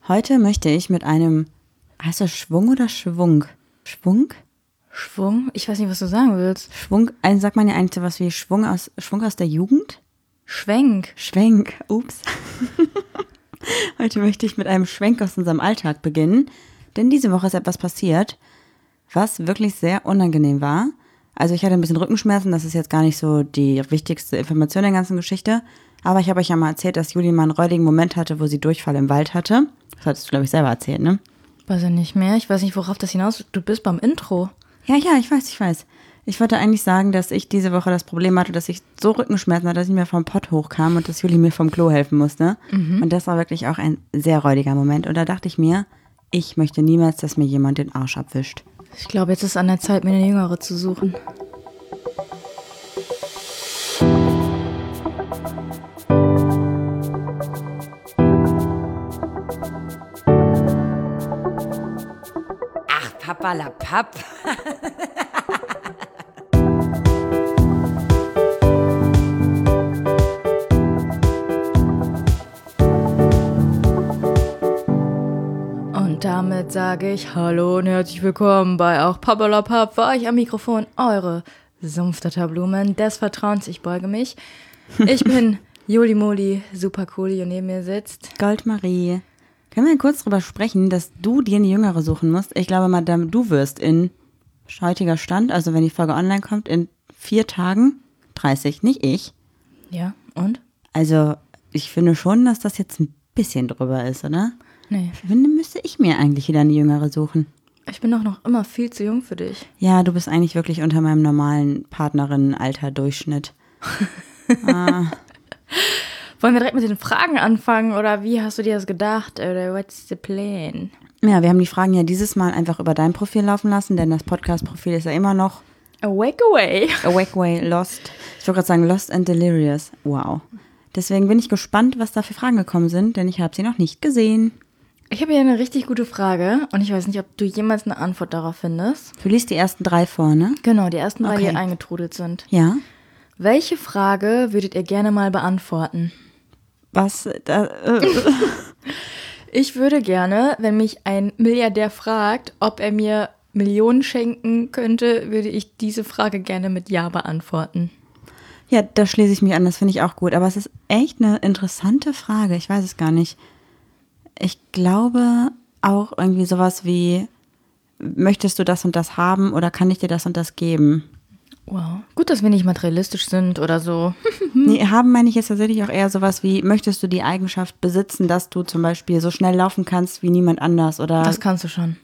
Heute möchte ich mit einem, heißt das Schwung oder Schwung? Schwung? Schwung? Ich weiß nicht, was du sagen willst. Schwung, sagt man ja eigentlich sowas wie Schwung aus der Jugend? Schwenk. Schwenk, ups. Heute möchte ich mit einem Schwenk aus unserem Alltag beginnen, denn diese Woche ist etwas passiert, was wirklich sehr unangenehm war. Also ich hatte ein bisschen Rückenschmerzen, das ist jetzt gar nicht so die wichtigste Information der ganzen Geschichte, aber ich habe euch ja mal erzählt, dass Juli mal einen räudigen Moment hatte, wo sie Durchfall im Wald hatte. Das hattest du, glaube ich, selber erzählt, ne? Weiß ich nicht mehr. Ich weiß nicht, worauf das hinaus. Du bist beim Intro. Ja, ich weiß. Ich wollte eigentlich sagen, dass ich diese Woche das Problem hatte, dass ich so Rückenschmerzen hatte, dass ich mir vom Pott hochkam und dass Juli mir vom Klo helfen musste. Und das war wirklich auch ein sehr räudiger Moment. Und da dachte ich mir, ich möchte niemals, dass mir jemand den Arsch abwischt. Ich glaube, jetzt ist an der Zeit, mir eine Jüngere zu suchen. Ach, Papperlapapp. Und damit sage ich Hallo und herzlich willkommen bei Auch Papperlapapp. Für euch am Mikrofon eure Sumpfdatterblumen des Vertrauens. Ich beuge mich. Ich bin Juli Moli, super cool, und neben mir sitzt Goldmarie, können wir kurz drüber sprechen, dass du dir eine Jüngere suchen musst? Ich glaube, Madame, du wirst in heutiger Stand, also wenn die Folge online kommt, in 4 Tagen 30, nicht ich. Ja, und? Also ich finde schon, dass das jetzt ein bisschen drüber ist, oder? Nee, Ich finde, müsste ich mir eigentlich wieder eine Jüngere suchen. ich bin doch noch immer viel zu jung für dich. Ja, du bist eigentlich wirklich unter meinem normalen Partnerinnen-Alter-Durchschnitt. Wollen wir direkt mit den Fragen anfangen oder wie hast du dir das gedacht? Oder what's the plan? Ja, wir haben die Fragen ja dieses Mal einfach über dein Profil laufen lassen, denn das Podcast-Profil ist ja immer noch Awake away. Awake Way Lost. Ich wollte gerade sagen Lost and Delirious. Wow. Deswegen bin ich gespannt, was da für Fragen gekommen sind, denn ich habe sie noch nicht gesehen. Ich habe hier eine richtig gute Frage und ich weiß nicht, ob du jemals eine Antwort darauf findest. Du liest die ersten 3 vor, ne? Genau, die ersten 3, die Okay. eingetrudelt sind. Ja. Welche Frage würdet ihr gerne mal beantworten? Was? Ich würde gerne, wenn mich ein Milliardär fragt, ob er mir Millionen schenken könnte, würde ich diese Frage gerne mit Ja beantworten. Ja, da schließe ich mich an, das finde ich auch gut. Aber es ist echt eine interessante Frage. Ich weiß es gar nicht. Ich glaube auch irgendwie sowas wie, möchtest du das und das haben oder kann ich dir das und das geben? Wow. Gut, dass wir nicht materialistisch sind oder so. Nee, haben meine ich jetzt tatsächlich auch eher sowas wie, möchtest du die Eigenschaft besitzen, dass du zum Beispiel so schnell laufen kannst wie niemand anders? Oder Das kannst du schon.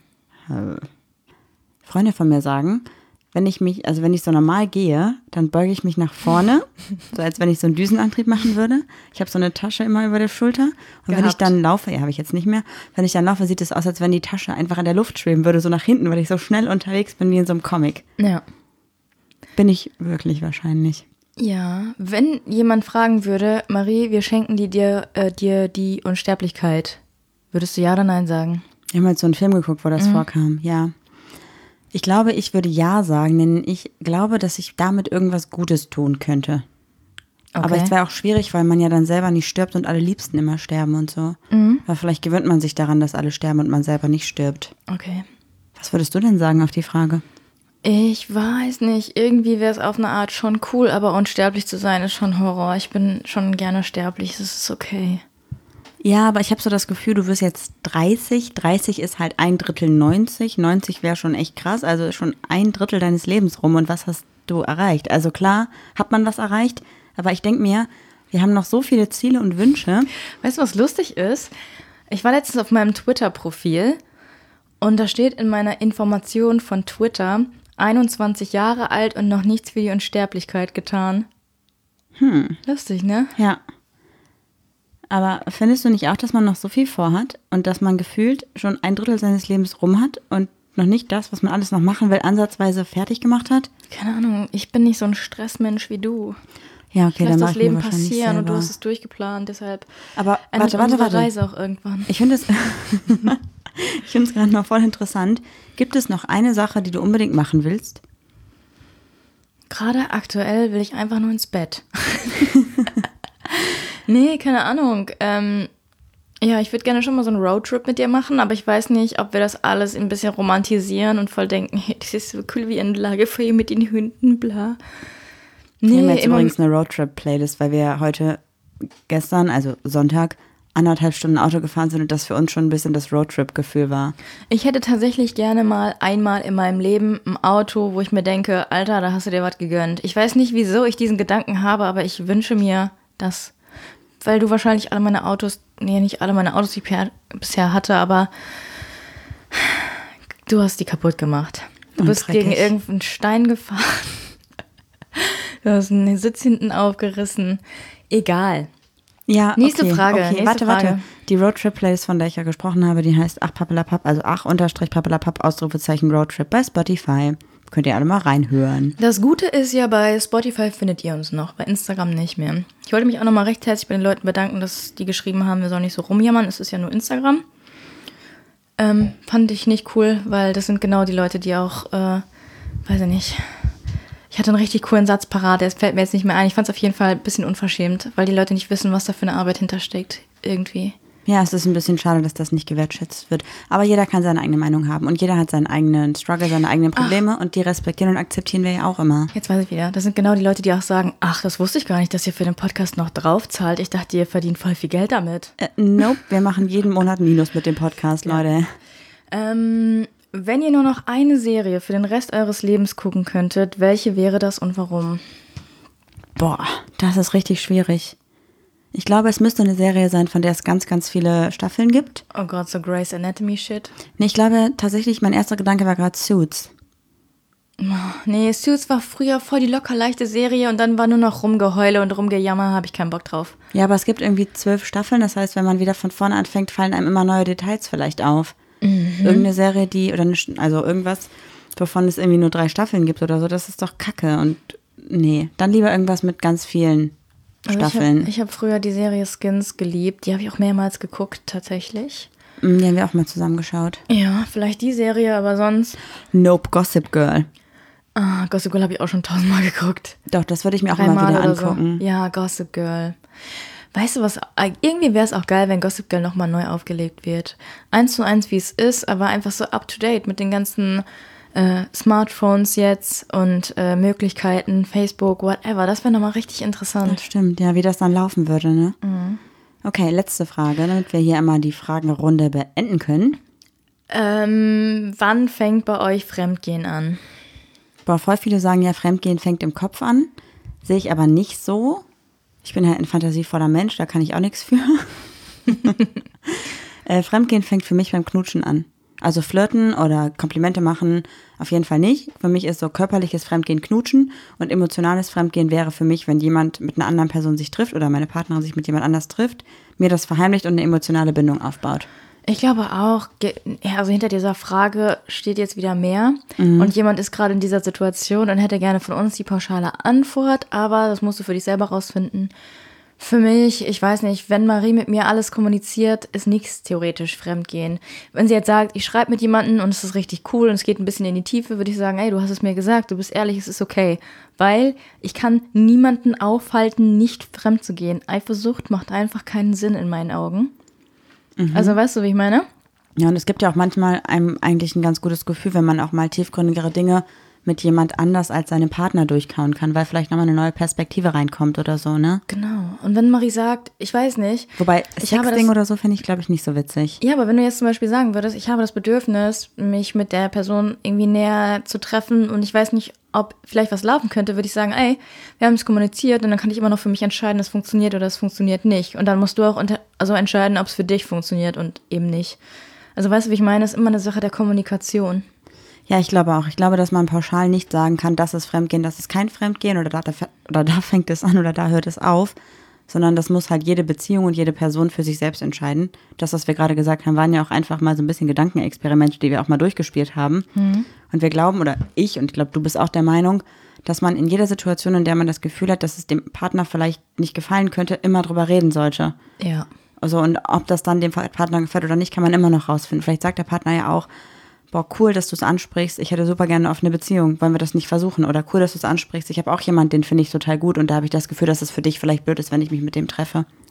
Freunde von mir sagen, wenn ich so normal gehe, dann beuge ich mich nach vorne, so als wenn ich so einen Düsenantrieb machen würde. Ich habe so eine Tasche immer über der Schulter. Und wenn ich Gehabt. dann laufe, ja, habe ich jetzt nicht mehr, wenn ich dann laufe, sieht es aus, als wenn die Tasche einfach in der Luft schweben würde, so nach hinten, weil ich so schnell unterwegs bin wie in so einem Comic. Ja. Bin ich wirklich wahrscheinlich. Ja, wenn jemand fragen würde, Marie, wir schenken dir die Unsterblichkeit, würdest du ja oder nein sagen? Ich habe mal so einen Film geguckt, wo das vorkam, ja. Ich glaube, ich würde ja sagen, denn ich glaube, dass ich damit irgendwas Gutes tun könnte. Okay. Aber es wäre auch schwierig, weil man ja dann selber nicht stirbt und alle Liebsten immer sterben und so. Weil vielleicht gewöhnt man sich daran, dass alle sterben und man selber nicht stirbt. Okay. Was würdest du denn sagen auf die Frage? Ich weiß nicht, irgendwie wäre es auf eine Art schon cool, aber unsterblich zu sein ist schon Horror. Ich bin schon gerne sterblich, das ist okay. Ja, aber ich habe so das Gefühl, du wirst jetzt 30. 30 ist halt 1/3 90. 90 wäre schon echt krass, also schon 1/3 deines Lebens rum. Und was hast du erreicht? Also klar, hat man was erreicht, aber ich denke mir, wir haben noch so viele Ziele und Wünsche. Weißt du, was lustig ist? Ich war letztens auf meinem Twitter-Profil und da steht in meiner Information von Twitter, 21 Jahre alt und noch nichts für die Unsterblichkeit getan. Lustig, ne? Ja. Aber findest du nicht auch, dass man noch so viel vorhat und dass man gefühlt schon 1/3 seines Lebens rum hat und noch nicht das, was man alles noch machen will, ansatzweise fertig gemacht hat? Keine Ahnung, ich bin nicht so ein Stressmensch wie du. Ja, okay, Ich dann lass mach das ich mir Leben wahrscheinlich passieren und du selber. hast es durchgeplant, deshalb Aber endet warte. unsere Reise auch irgendwann. Ich finde es ich finde es gerade noch voll interessant. Gibt es noch eine Sache, die du unbedingt machen willst? Gerade aktuell will ich einfach nur ins Bett. Nee, keine Ahnung. Ja, ich würde gerne schon mal so einen Roadtrip mit dir machen, aber ich weiß nicht, ob wir das alles ein bisschen romantisieren und voll denken, hey, das ist so cool wie ein Lagerfeuer mit den Hunden, bla. Wir haben jetzt übrigens eine Roadtrip-Playlist, weil wir heute gestern, also Sonntag, 1,5 Stunden Auto gefahren sind und das für uns schon ein bisschen das Roadtrip-Gefühl war. Ich hätte tatsächlich gerne mal einmal in meinem Leben ein Auto, wo ich mir denke, Alter, da hast du dir was gegönnt. Ich weiß nicht, wieso ich diesen Gedanken habe, aber ich wünsche mir das, weil du wahrscheinlich alle meine Autos, nee, nicht alle meine Autos, die ich bisher hatte, aber du hast die kaputt gemacht. Du bist gegen irgendeinen Stein gefahren. Du hast einen Sitz hinten aufgerissen. Egal. Ja, Nächste okay, Frage. Okay, nächste warte. Frage. Die Roadtrip-Playlist, von der ich ja gesprochen habe, die heißt ach-pappelapapp, also ach-pappelapapp, Ausrufezeichen Roadtrip bei Spotify. Könnt ihr alle mal reinhören. Das Gute ist ja, bei Spotify findet ihr uns noch, bei Instagram nicht mehr. Ich wollte mich auch nochmal recht herzlich bei den Leuten bedanken, dass die geschrieben haben, wir sollen nicht so rumjammern, es ist ja nur Instagram. Fand ich nicht cool, weil das sind genau die Leute, die auch, weiß ich nicht, ich hatte einen richtig coolen Satz parat, der fällt mir jetzt nicht mehr ein. Ich fand es auf jeden Fall ein bisschen unverschämt, weil die Leute nicht wissen, was da für eine Arbeit hintersteckt, irgendwie. Ja, es ist ein bisschen schade, dass das nicht gewertschätzt wird. Aber jeder kann seine eigene Meinung haben und jeder hat seinen eigenen Struggle, seine eigenen Probleme und die respektieren und akzeptieren wir ja auch immer. Jetzt weiß ich wieder, das sind genau die Leute, die auch sagen, ach, das wusste ich gar nicht, dass ihr für den Podcast noch drauf zahlt. Ich dachte, ihr verdient voll viel Geld damit. Nope, wir machen jeden Monat Minus mit dem Podcast, Leute. Wenn ihr nur noch eine Serie für den Rest eures Lebens gucken könntet, welche wäre das und warum? Boah, das ist richtig schwierig. Ich glaube, es müsste eine Serie sein, von der es ganz, ganz viele Staffeln gibt. Oh Gott, so Grey's Anatomy Shit. Nee, ich glaube tatsächlich, mein erster Gedanke war gerade Suits. Nee, Suits war früher voll die locker leichte Serie und dann war nur noch Rumgeheule und Rumgejammer, habe ich keinen Bock drauf. Ja, aber es gibt irgendwie 12 Staffeln, das heißt, wenn man wieder von vorne anfängt, fallen einem immer neue Details vielleicht auf. Irgendeine Serie, also irgendwas, wovon es irgendwie nur 3 Staffeln gibt oder so, das ist doch Kacke. Und nee, dann lieber irgendwas mit ganz vielen Staffeln. Ich hab früher die Serie Skins geliebt, die habe ich auch mehrmals geguckt tatsächlich. Die haben wir auch mal zusammen geschaut. Ja, vielleicht die Serie, aber sonst... Nope, Gossip Girl. Ah, Gossip Girl habe ich auch schon 1000-mal geguckt. Doch, das würde ich mir auch immer wieder angucken. So. Ja, Gossip Girl. Weißt du was, irgendwie wäre es auch geil, wenn Gossip Girl nochmal neu aufgelegt wird. 1:1, wie es ist, aber einfach so up-to-date mit den ganzen Smartphones jetzt und Möglichkeiten, Facebook, whatever. Das wäre nochmal richtig interessant. Das stimmt, ja, wie das dann laufen würde, ne? Mhm. Okay, letzte Frage, damit wir hier einmal die Fragenrunde beenden können. Wann fängt bei euch Fremdgehen an? Boah, voll viele sagen ja, Fremdgehen fängt im Kopf an. Sehe ich aber nicht so. Ich bin halt ein fantasievoller Mensch, da kann ich auch nichts für. Fremdgehen fängt für mich beim Knutschen an. Also flirten oder Komplimente machen auf jeden Fall nicht. Für mich ist so körperliches Fremdgehen Knutschen und emotionales Fremdgehen wäre für mich, wenn jemand mit einer anderen Person sich trifft oder meine Partnerin sich mit jemand anders trifft, mir das verheimlicht und eine emotionale Bindung aufbaut. Ich glaube auch, also hinter dieser Frage steht jetzt wieder mehr und jemand ist gerade in dieser Situation und hätte gerne von uns die pauschale Antwort, aber das musst du für dich selber rausfinden. Für mich, ich weiß nicht, wenn Marie mit mir alles kommuniziert, ist nichts theoretisch Fremdgehen. Wenn sie jetzt sagt, ich schreibe mit jemandem und es ist richtig cool und es geht ein bisschen in die Tiefe, würde ich sagen, ey, du hast es mir gesagt, du bist ehrlich, es ist okay. Weil ich kann niemanden aufhalten, nicht fremd zu gehen. Eifersucht macht einfach keinen Sinn in meinen Augen. Also weißt du, wie ich meine? Ja, und es gibt ja auch manchmal einem eigentlich ein ganz gutes Gefühl, wenn man auch mal tiefgründigere Dinge mit jemand anders als seinem Partner durchkauen kann, weil vielleicht nochmal eine neue Perspektive reinkommt oder so, ne? Genau. Und wenn Marie sagt, ich weiß nicht. Wobei, Sexting oder so finde ich, glaube ich, nicht so witzig. Ja, aber wenn du jetzt zum Beispiel sagen würdest, ich habe das Bedürfnis, mich mit der Person irgendwie näher zu treffen und ich weiß nicht, ob vielleicht was laufen könnte, würde ich sagen, ey, wir haben es kommuniziert und dann kann ich immer noch für mich entscheiden, es funktioniert oder es funktioniert nicht. Und dann musst du auch entscheiden, ob es für dich funktioniert und eben nicht. Also weißt du, wie ich meine? Das ist immer eine Sache der Kommunikation. Ja, ich glaube auch. Ich glaube, dass man pauschal nicht sagen kann, das ist Fremdgehen, das ist kein Fremdgehen oder da fängt es an oder da hört es auf, sondern das muss halt jede Beziehung und jede Person für sich selbst entscheiden. Das, was wir gerade gesagt haben, waren ja auch einfach mal so ein bisschen Gedankenexperimente, die wir auch mal durchgespielt haben. Und wir glauben, oder ich, und ich glaube, du bist auch der Meinung, dass man in jeder Situation, in der man das Gefühl hat, dass es dem Partner vielleicht nicht gefallen könnte, immer drüber reden sollte. Ja. Also und ob das dann dem Partner gefällt oder nicht, kann man immer noch rausfinden. Vielleicht sagt der Partner ja auch, boah, cool, dass du es ansprichst, ich hätte super gerne eine offene Beziehung, wollen wir das nicht versuchen? Oder cool, dass du es ansprichst, ich habe auch jemanden, den finde ich total gut und da habe ich das Gefühl, dass es für dich vielleicht blöd ist, wenn ich mich mit dem treffe.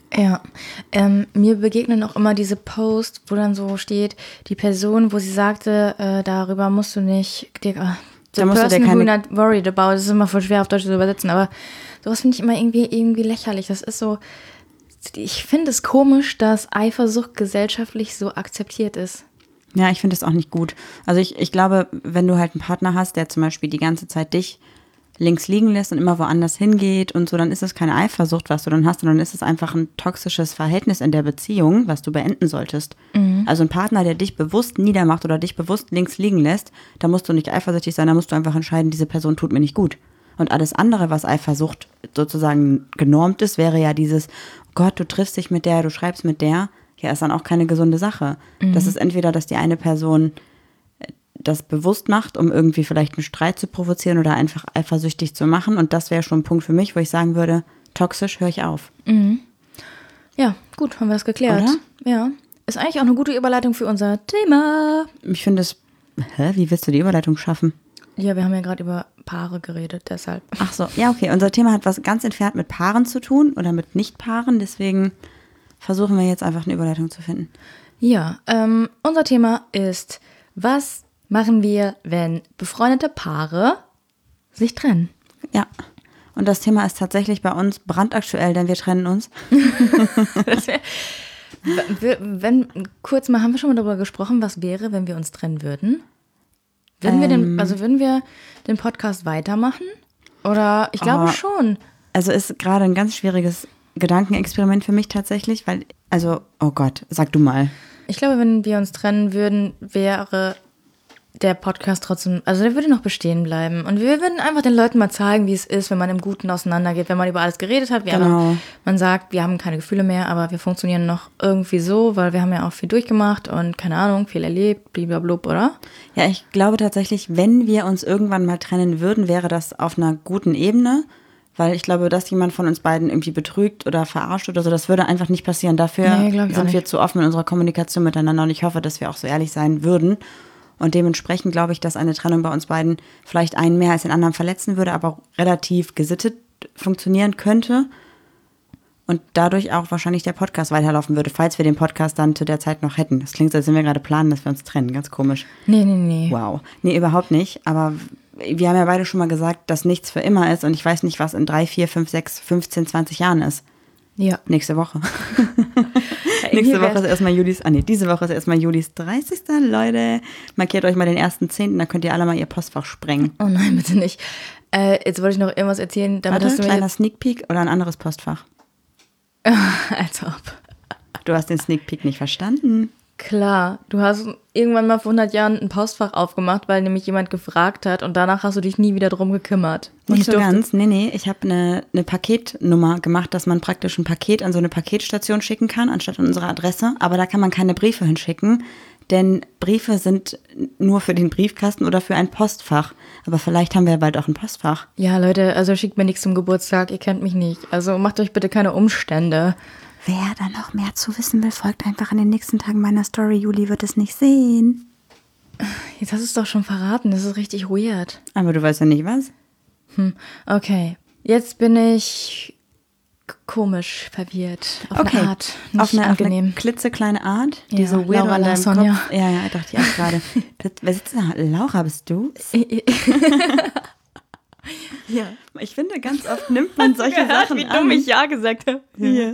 Ja, mir begegnen auch immer diese Posts, wo dann so steht, die Person, wo sie sagte, darüber musst du nicht, the person who not worried about, das ist immer voll schwer auf Deutsch zu übersetzen, aber sowas finde ich immer irgendwie lächerlich. Das ist so, ich finde es komisch, dass Eifersucht gesellschaftlich so akzeptiert ist. Ja, ich finde das auch nicht gut. Also ich glaube, wenn du halt einen Partner hast, der zum Beispiel die ganze Zeit dich links liegen lässt und immer woanders hingeht und so, dann ist es keine Eifersucht, was du dann hast, sondern ist es einfach ein toxisches Verhältnis in der Beziehung, was du beenden solltest. Also ein Partner, der dich bewusst niedermacht oder dich bewusst links liegen lässt, da musst du nicht eifersüchtig sein, da musst du einfach entscheiden, diese Person tut mir nicht gut. Und alles andere, was Eifersucht sozusagen genormt ist, wäre ja dieses, oh Gott, du triffst dich mit der, du schreibst mit der, ja, ist dann auch keine gesunde Sache. Das ist entweder, dass die eine Person das bewusst macht, um irgendwie vielleicht einen Streit zu provozieren oder einfach eifersüchtig zu machen. Und das wäre schon ein Punkt für mich, wo ich sagen würde, toxisch, höre ich auf. Ja, gut, haben wir das geklärt. Oder? Ja, ist eigentlich auch eine gute Überleitung für unser Thema. Ich finde es, wie willst du die Überleitung schaffen? Ja, wir haben ja gerade über Paare geredet, deshalb. Ach so, ja, okay. Unser Thema hat was ganz entfernt mit Paaren zu tun oder mit Nicht-Paaren. Deswegen versuchen wir jetzt einfach eine Überleitung zu finden. Ja, unser Thema ist, was machen wir, wenn befreundete Paare sich trennen? Ja, und das Thema ist tatsächlich bei uns brandaktuell, denn wir trennen uns. Kurz mal, haben wir schon mal darüber gesprochen, was wäre, wenn wir uns trennen würden? Würden wir den Podcast weitermachen? Oder ich glaube schon. Also ist gerade ein ganz schwieriges Gedankenexperiment für mich tatsächlich, weil, also, oh Gott, sag du mal. Ich glaube, wenn wir uns trennen würden, wäre der Podcast trotzdem, also der würde noch bestehen bleiben. Und wir würden einfach den Leuten mal zeigen, wie es ist, wenn man im Guten auseinandergeht, wenn man über alles geredet hat. Man sagt, wir haben keine Gefühle mehr, aber wir funktionieren noch irgendwie so, weil wir haben ja auch viel durchgemacht und keine Ahnung, viel erlebt, bliblablub, oder? Ja, ich glaube tatsächlich, wenn wir uns irgendwann mal trennen würden, wäre das auf einer guten Ebene, weil ich glaube, dass jemand von uns beiden irgendwie betrügt oder verarscht oder so, das würde einfach nicht passieren. Dafür sind wir zu offen in unserer Kommunikation miteinander und ich hoffe, dass wir auch so ehrlich sein würden. Und dementsprechend glaube ich, dass eine Trennung bei uns beiden vielleicht einen mehr als den anderen verletzen würde, aber auch relativ gesittet funktionieren könnte. Und dadurch auch wahrscheinlich der Podcast weiterlaufen würde, falls wir den Podcast dann zu der Zeit noch hätten. Das klingt so, als wenn wir gerade planen, dass wir uns trennen. Ganz komisch. Nee. Wow. Nee, überhaupt nicht. Aber wir haben ja beide schon mal gesagt, dass nichts für immer ist. Und ich weiß nicht, was in 3, 4, 5, 6, 15, 20 Jahren ist. Ja. Nächste Woche. Diese Woche ist erstmal Julis 30. Leute, markiert euch mal den 1.10., da könnt ihr alle mal ihr Postfach sprengen. Oh nein, bitte nicht. Jetzt wollte ich noch irgendwas erzählen. Warte, ein kleiner Sneak Peek oder ein anderes Postfach? Als ob. Du hast den Sneak Peek nicht verstanden. Klar, du hast irgendwann mal vor 100 Jahren ein Postfach aufgemacht, weil nämlich jemand gefragt hat und danach hast du dich nie wieder drum gekümmert. Nicht so ganz, nee, ich habe eine Paketnummer gemacht, dass man praktisch ein Paket an so eine Paketstation schicken kann, anstatt an unsere Adresse, aber da kann man keine Briefe hinschicken, denn Briefe sind nur für den Briefkasten oder für ein Postfach, aber vielleicht haben wir ja bald auch ein Postfach. Ja, Leute, also schickt mir nichts zum Geburtstag, ihr kennt mich nicht, also macht euch bitte keine Umstände. Wer da noch mehr zu wissen will, folgt einfach in den nächsten Tagen meiner Story. Juli wird es nicht sehen. Jetzt hast du es doch schon verraten. Das ist richtig weird. Aber du weißt ja nicht was. Okay. Jetzt bin ich komisch verwirrt. Auf eine Art. Nicht auf eine angenehm. klitzekleine Art. Ja, Die so weird Laura an deinem Sonja. Kopf. Ja, dachte ich auch gerade. Wer sitzt da? Laura, bist du? Ja. Ich finde, ganz oft nimmt man solche Sachen wie dumm ich ja gesagt habe. Ja.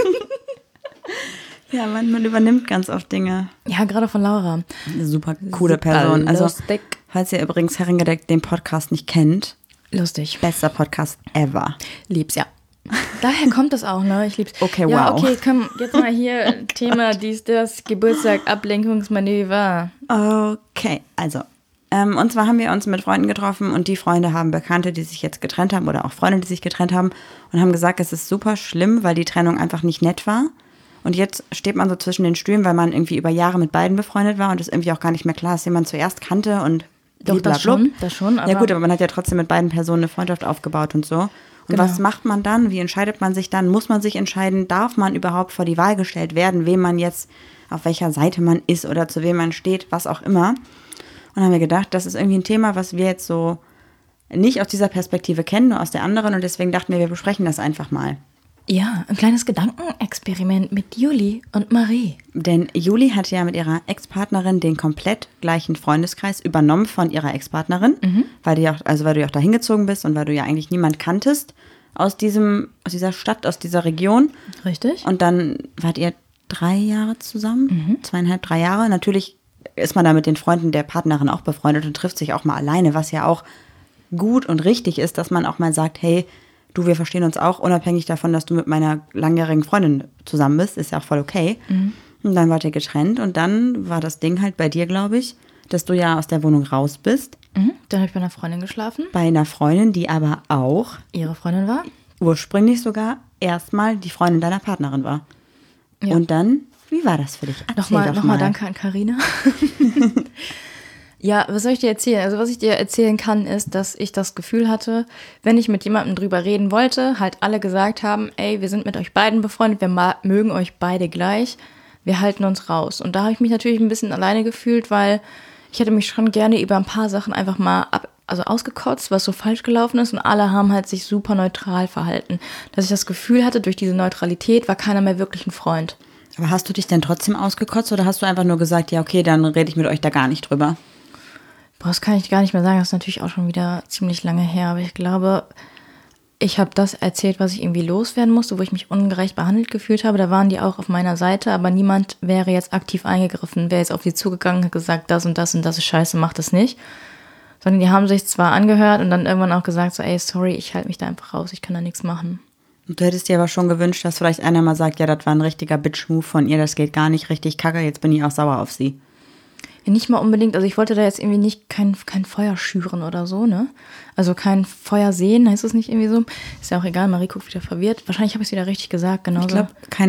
Ja, man übernimmt ganz oft Dinge. Ja, gerade von Laura. Eine super coole Person. Also, falls ihr übrigens Herrengedeck den Podcast nicht kennt. Lustig. Bester Podcast ever. Lieb's, ja. Daher kommt das auch, ne? Ich lieb's. Okay, ja, wow. Okay, komm, jetzt mal hier Thema das Geburtstag, Ablenkungsmanöver. Okay, also. Und zwar haben wir uns mit Freunden getroffen und die Freunde haben Bekannte, die sich jetzt getrennt haben oder auch Freunde, die sich getrennt haben und haben gesagt, es ist super schlimm, weil die Trennung einfach nicht nett war. Und jetzt steht man so zwischen den Stühlen, weil man irgendwie über Jahre mit beiden befreundet war und es irgendwie auch gar nicht mehr klar ist, wen man zuerst kannte und doch, das schon. Aber ja gut, aber man hat ja trotzdem mit beiden Personen eine Freundschaft aufgebaut und so. Und genau. Was macht man dann? Wie entscheidet man sich dann? Muss man sich entscheiden? Darf man überhaupt vor die Wahl gestellt werden, wem man jetzt, auf welcher Seite man ist oder zu wem man steht, was auch immer? Und haben wir gedacht, das ist irgendwie ein Thema, was wir jetzt so nicht aus dieser Perspektive kennen, nur aus der anderen. Und deswegen dachten wir besprechen das einfach mal. Ja, ein kleines Gedankenexperiment mit Juli und Marie. Denn Juli hat ja mit ihrer Ex-Partnerin den komplett gleichen Freundeskreis übernommen von ihrer Ex-Partnerin, weil du ja auch dahin gezogen bist und weil du ja eigentlich niemand kanntest aus dieser Stadt, aus dieser Region. Richtig. Und dann wart ihr 3 Jahre zusammen, 2,5, 3 Jahre. Natürlich ist man da mit den Freunden der Partnerin auch befreundet und trifft sich auch mal alleine, was ja auch gut und richtig ist, dass man auch mal sagt, hey, du, wir verstehen uns auch, unabhängig davon, dass du mit meiner langjährigen Freundin zusammen bist, ist ja auch voll okay. Und dann wart ihr getrennt und dann war das Ding halt bei dir, glaube ich, dass du ja aus der Wohnung raus bist. Dann habe ich bei einer Freundin geschlafen. Bei einer Freundin, die aber auch Ihre Freundin war. ursprünglich sogar erstmal die Freundin deiner Partnerin war. Ja. Und dann, wie war das für dich? Erzähl doch Nochmal danke an Carina. Ja, was soll ich dir erzählen? Also was ich dir erzählen kann, ist, dass ich das Gefühl hatte, wenn ich mit jemandem drüber reden wollte, halt alle gesagt haben, ey, wir sind mit euch beiden befreundet, wir mögen euch beide gleich, wir halten uns raus. Und da habe ich mich natürlich ein bisschen alleine gefühlt, weil ich hätte mich schon gerne über ein paar Sachen einfach mal ausgekotzt, was so falsch gelaufen ist und alle haben halt sich super neutral verhalten. Dass ich das Gefühl hatte, durch diese Neutralität war keiner mehr wirklich ein Freund. Aber hast du dich denn trotzdem ausgekotzt oder hast du einfach nur gesagt, ja okay, dann rede ich mit euch da gar nicht drüber? Boah, das kann ich gar nicht mehr sagen, das ist natürlich auch schon wieder ziemlich lange her, aber ich glaube, ich habe das erzählt, was ich irgendwie loswerden musste, wo ich mich ungerecht behandelt gefühlt habe. Da waren die auch auf meiner Seite, aber niemand wäre jetzt aktiv eingegriffen, wäre jetzt auf sie zugegangen, hat gesagt, das und das ist scheiße, mach das nicht. Sondern die haben sich zwar angehört und dann irgendwann auch gesagt, so ey, sorry, ich halte mich da einfach raus, ich kann da nichts machen. Und du hättest dir aber schon gewünscht, dass vielleicht einer mal sagt, ja, das war ein richtiger Bitch-Move von ihr, das geht gar nicht richtig kacke, jetzt bin ich auch sauer auf sie. Ja, nicht mal unbedingt, also ich wollte da jetzt irgendwie nicht kein Feuer schüren oder so, ne? Also kein Feuer sehen, heißt es nicht irgendwie so? Ist ja auch egal, Marie guckt wieder verwirrt. Wahrscheinlich habe ich es wieder richtig gesagt, genauso. Ich glaube,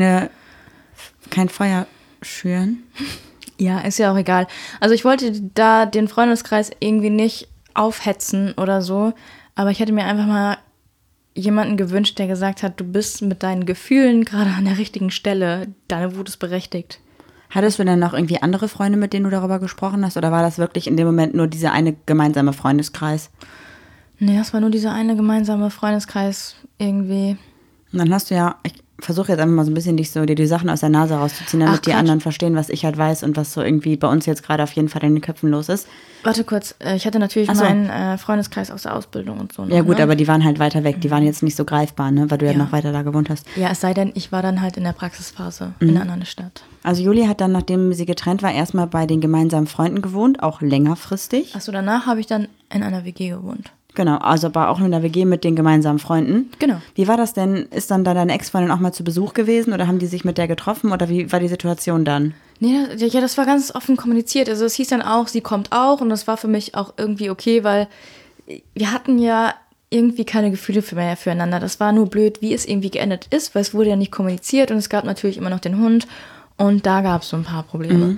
kein Feuer schüren. Ja, ist ja auch egal. Also ich wollte da den Freundeskreis irgendwie nicht aufhetzen oder so, aber ich hätte mir einfach mal jemanden gewünscht, der gesagt hat, du bist mit deinen Gefühlen gerade an der richtigen Stelle, deine Wut ist berechtigt. Hattest du denn noch irgendwie andere Freunde, mit denen du darüber gesprochen hast? Oder war das wirklich in dem Moment nur dieser eine gemeinsame Freundeskreis? Nee, das war nur dieser eine gemeinsame Freundeskreis irgendwie. Und dann hast du ja, ich versuche jetzt einfach mal so ein bisschen dir die Sachen aus der Nase rauszuziehen, damit die anderen verstehen, was ich halt weiß und was so irgendwie bei uns jetzt gerade auf jeden Fall in den Köpfen los ist. Warte kurz, ich hatte natürlich meinen Freundeskreis aus der Ausbildung und so. Ja gut, ne? aber die waren halt weiter weg, die waren jetzt nicht so greifbar, ne, weil du ja noch weiter da gewohnt hast. Ja, es sei denn, ich war dann halt in der Praxisphase in einer anderen Stadt. Also Juli hat dann, nachdem sie getrennt war, erstmal bei den gemeinsamen Freunden gewohnt, auch längerfristig. Achso, danach habe ich dann in einer WG gewohnt. Genau, also aber auch in der WG mit den gemeinsamen Freunden. Genau. Wie war das denn? Ist dann da deine Ex-Freundin auch mal zu Besuch gewesen oder haben die sich mit der getroffen oder wie war die Situation dann? Nee, ja, das war ganz offen kommuniziert. Also es hieß dann auch, sie kommt auch und das war für mich auch irgendwie okay, weil wir hatten ja irgendwie keine Gefühle mehr füreinander. Das war nur blöd, wie es irgendwie geendet ist, weil es wurde ja nicht kommuniziert und es gab natürlich immer noch den Hund und da gab es so ein paar Probleme.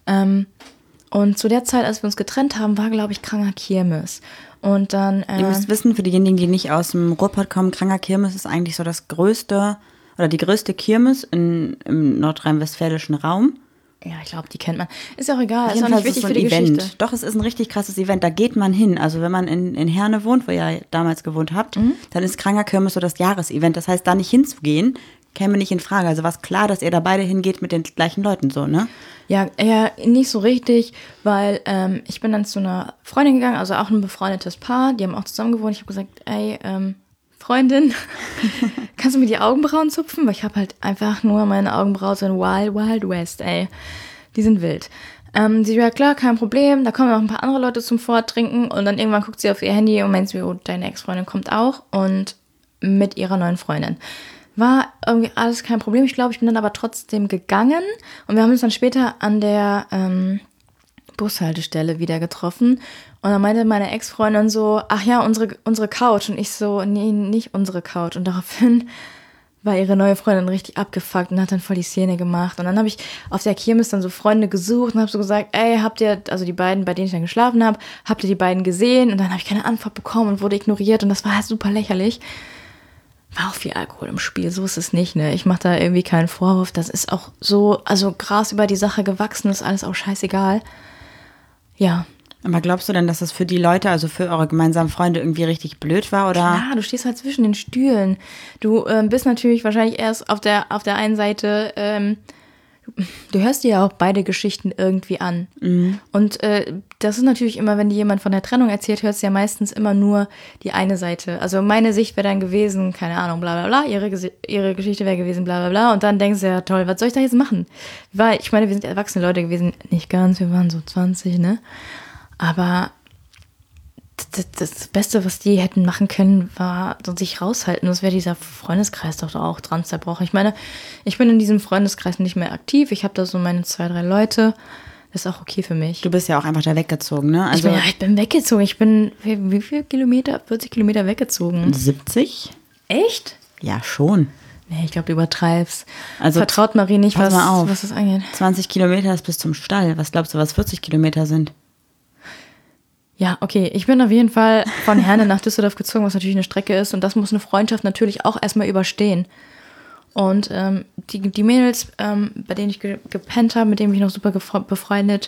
Und zu der Zeit, als wir uns getrennt haben, war, glaube ich, Kranker Kirmes. Und dann, Ihr müsst wissen, für diejenigen, die nicht aus dem Ruhrpott kommen, Kranker Kirmes ist eigentlich so das größte oder die größte Kirmes im nordrhein-westfälischen Raum. Ja, ich glaube, die kennt man. Ist ja auch egal, ist auch Jedenfalls nicht wichtig so für die Event. Geschichte. Doch, es ist ein richtig krasses Event, da geht man hin. Also wenn man in Herne wohnt, wo ihr damals gewohnt habt, dann ist Kranker Kirmes so das Jahresevent. Das heißt, da nicht hinzugehen, käme nicht in Frage. Also war es klar, dass ihr da beide hingeht mit den gleichen Leuten so, ne? Ja, nicht so richtig, weil ich bin dann zu einer Freundin gegangen, also auch ein befreundetes Paar, die haben auch zusammen gewohnt. Ich habe gesagt, ey, Freundin, kannst du mir die Augenbrauen zupfen? Weil ich habe halt einfach nur meine Augenbrauen so in Wild Wild West, ey. Die sind wild. Sie ja klar, kein Problem, da kommen noch ein paar andere Leute zum Vortrinken und dann irgendwann guckt sie auf ihr Handy und meint sie, oh, deine Ex-Freundin kommt auch und mit ihrer neuen Freundin. War irgendwie alles kein Problem. Ich glaube, ich bin dann aber trotzdem gegangen und wir haben uns dann später an der Bushaltestelle wieder getroffen und dann meinte meine Ex-Freundin so, ach ja, unsere Couch und ich so, nee, nicht unsere Couch und daraufhin war ihre neue Freundin richtig abgefuckt und hat dann voll die Szene gemacht und dann habe ich auf der Kirmes dann so Freunde gesucht und habe so gesagt, ey, habt ihr, also die beiden, bei denen ich dann geschlafen habe, habt ihr die beiden gesehen und dann habe ich keine Antwort bekommen und wurde ignoriert und das war halt super lächerlich. War auch viel Alkohol im Spiel, so ist es nicht, ne? Ich mache da irgendwie keinen Vorwurf, das ist auch so, also Gras über die Sache gewachsen, ist alles auch scheißegal. Ja. Aber glaubst du denn, dass das für die Leute, also für eure gemeinsamen Freunde irgendwie richtig blöd war? Oder? Klar, du stehst halt zwischen den Stühlen. Du bist natürlich wahrscheinlich erst auf der einen Seite, du hörst dir ja auch beide Geschichten irgendwie an. Und das ist natürlich immer, wenn dir jemand von der Trennung erzählt, hörst du ja meistens immer nur die eine Seite. Also meine Sicht wäre dann gewesen, keine Ahnung, bla bla bla, ihre Geschichte wäre gewesen, bla bla bla. Und dann denkst du ja, toll, was soll ich da jetzt machen? Weil, ich meine, wir sind erwachsene Leute gewesen, nicht ganz, wir waren so 20, ne? Aber das Beste, was die hätten machen können, war so sich raushalten. Das wäre dieser Freundeskreis doch auch dran zerbrochen. Ich meine, ich bin in diesem Freundeskreis nicht mehr aktiv. Ich habe da so meine 2, 3 Leute. Das ist auch okay für mich. Du bist ja auch einfach da weggezogen, ne? Also ich bin weggezogen. Ich bin, wie viel Kilometer? 40 Kilometer weggezogen. 70? Echt? Ja, schon. Nee, ich glaube, du übertreibst. Also, vertraut Marie nicht, pass mal auf. was das angeht. 20 Kilometer ist bis zum Stall. Was glaubst du, was 40 Kilometer sind? Ja, okay. Ich bin auf jeden Fall von Herne nach Düsseldorf gezogen, was natürlich eine Strecke ist. Und das muss eine Freundschaft natürlich auch erstmal überstehen. Und die Mädels, bei denen ich gepennt habe, mit denen bin ich noch super befreundet.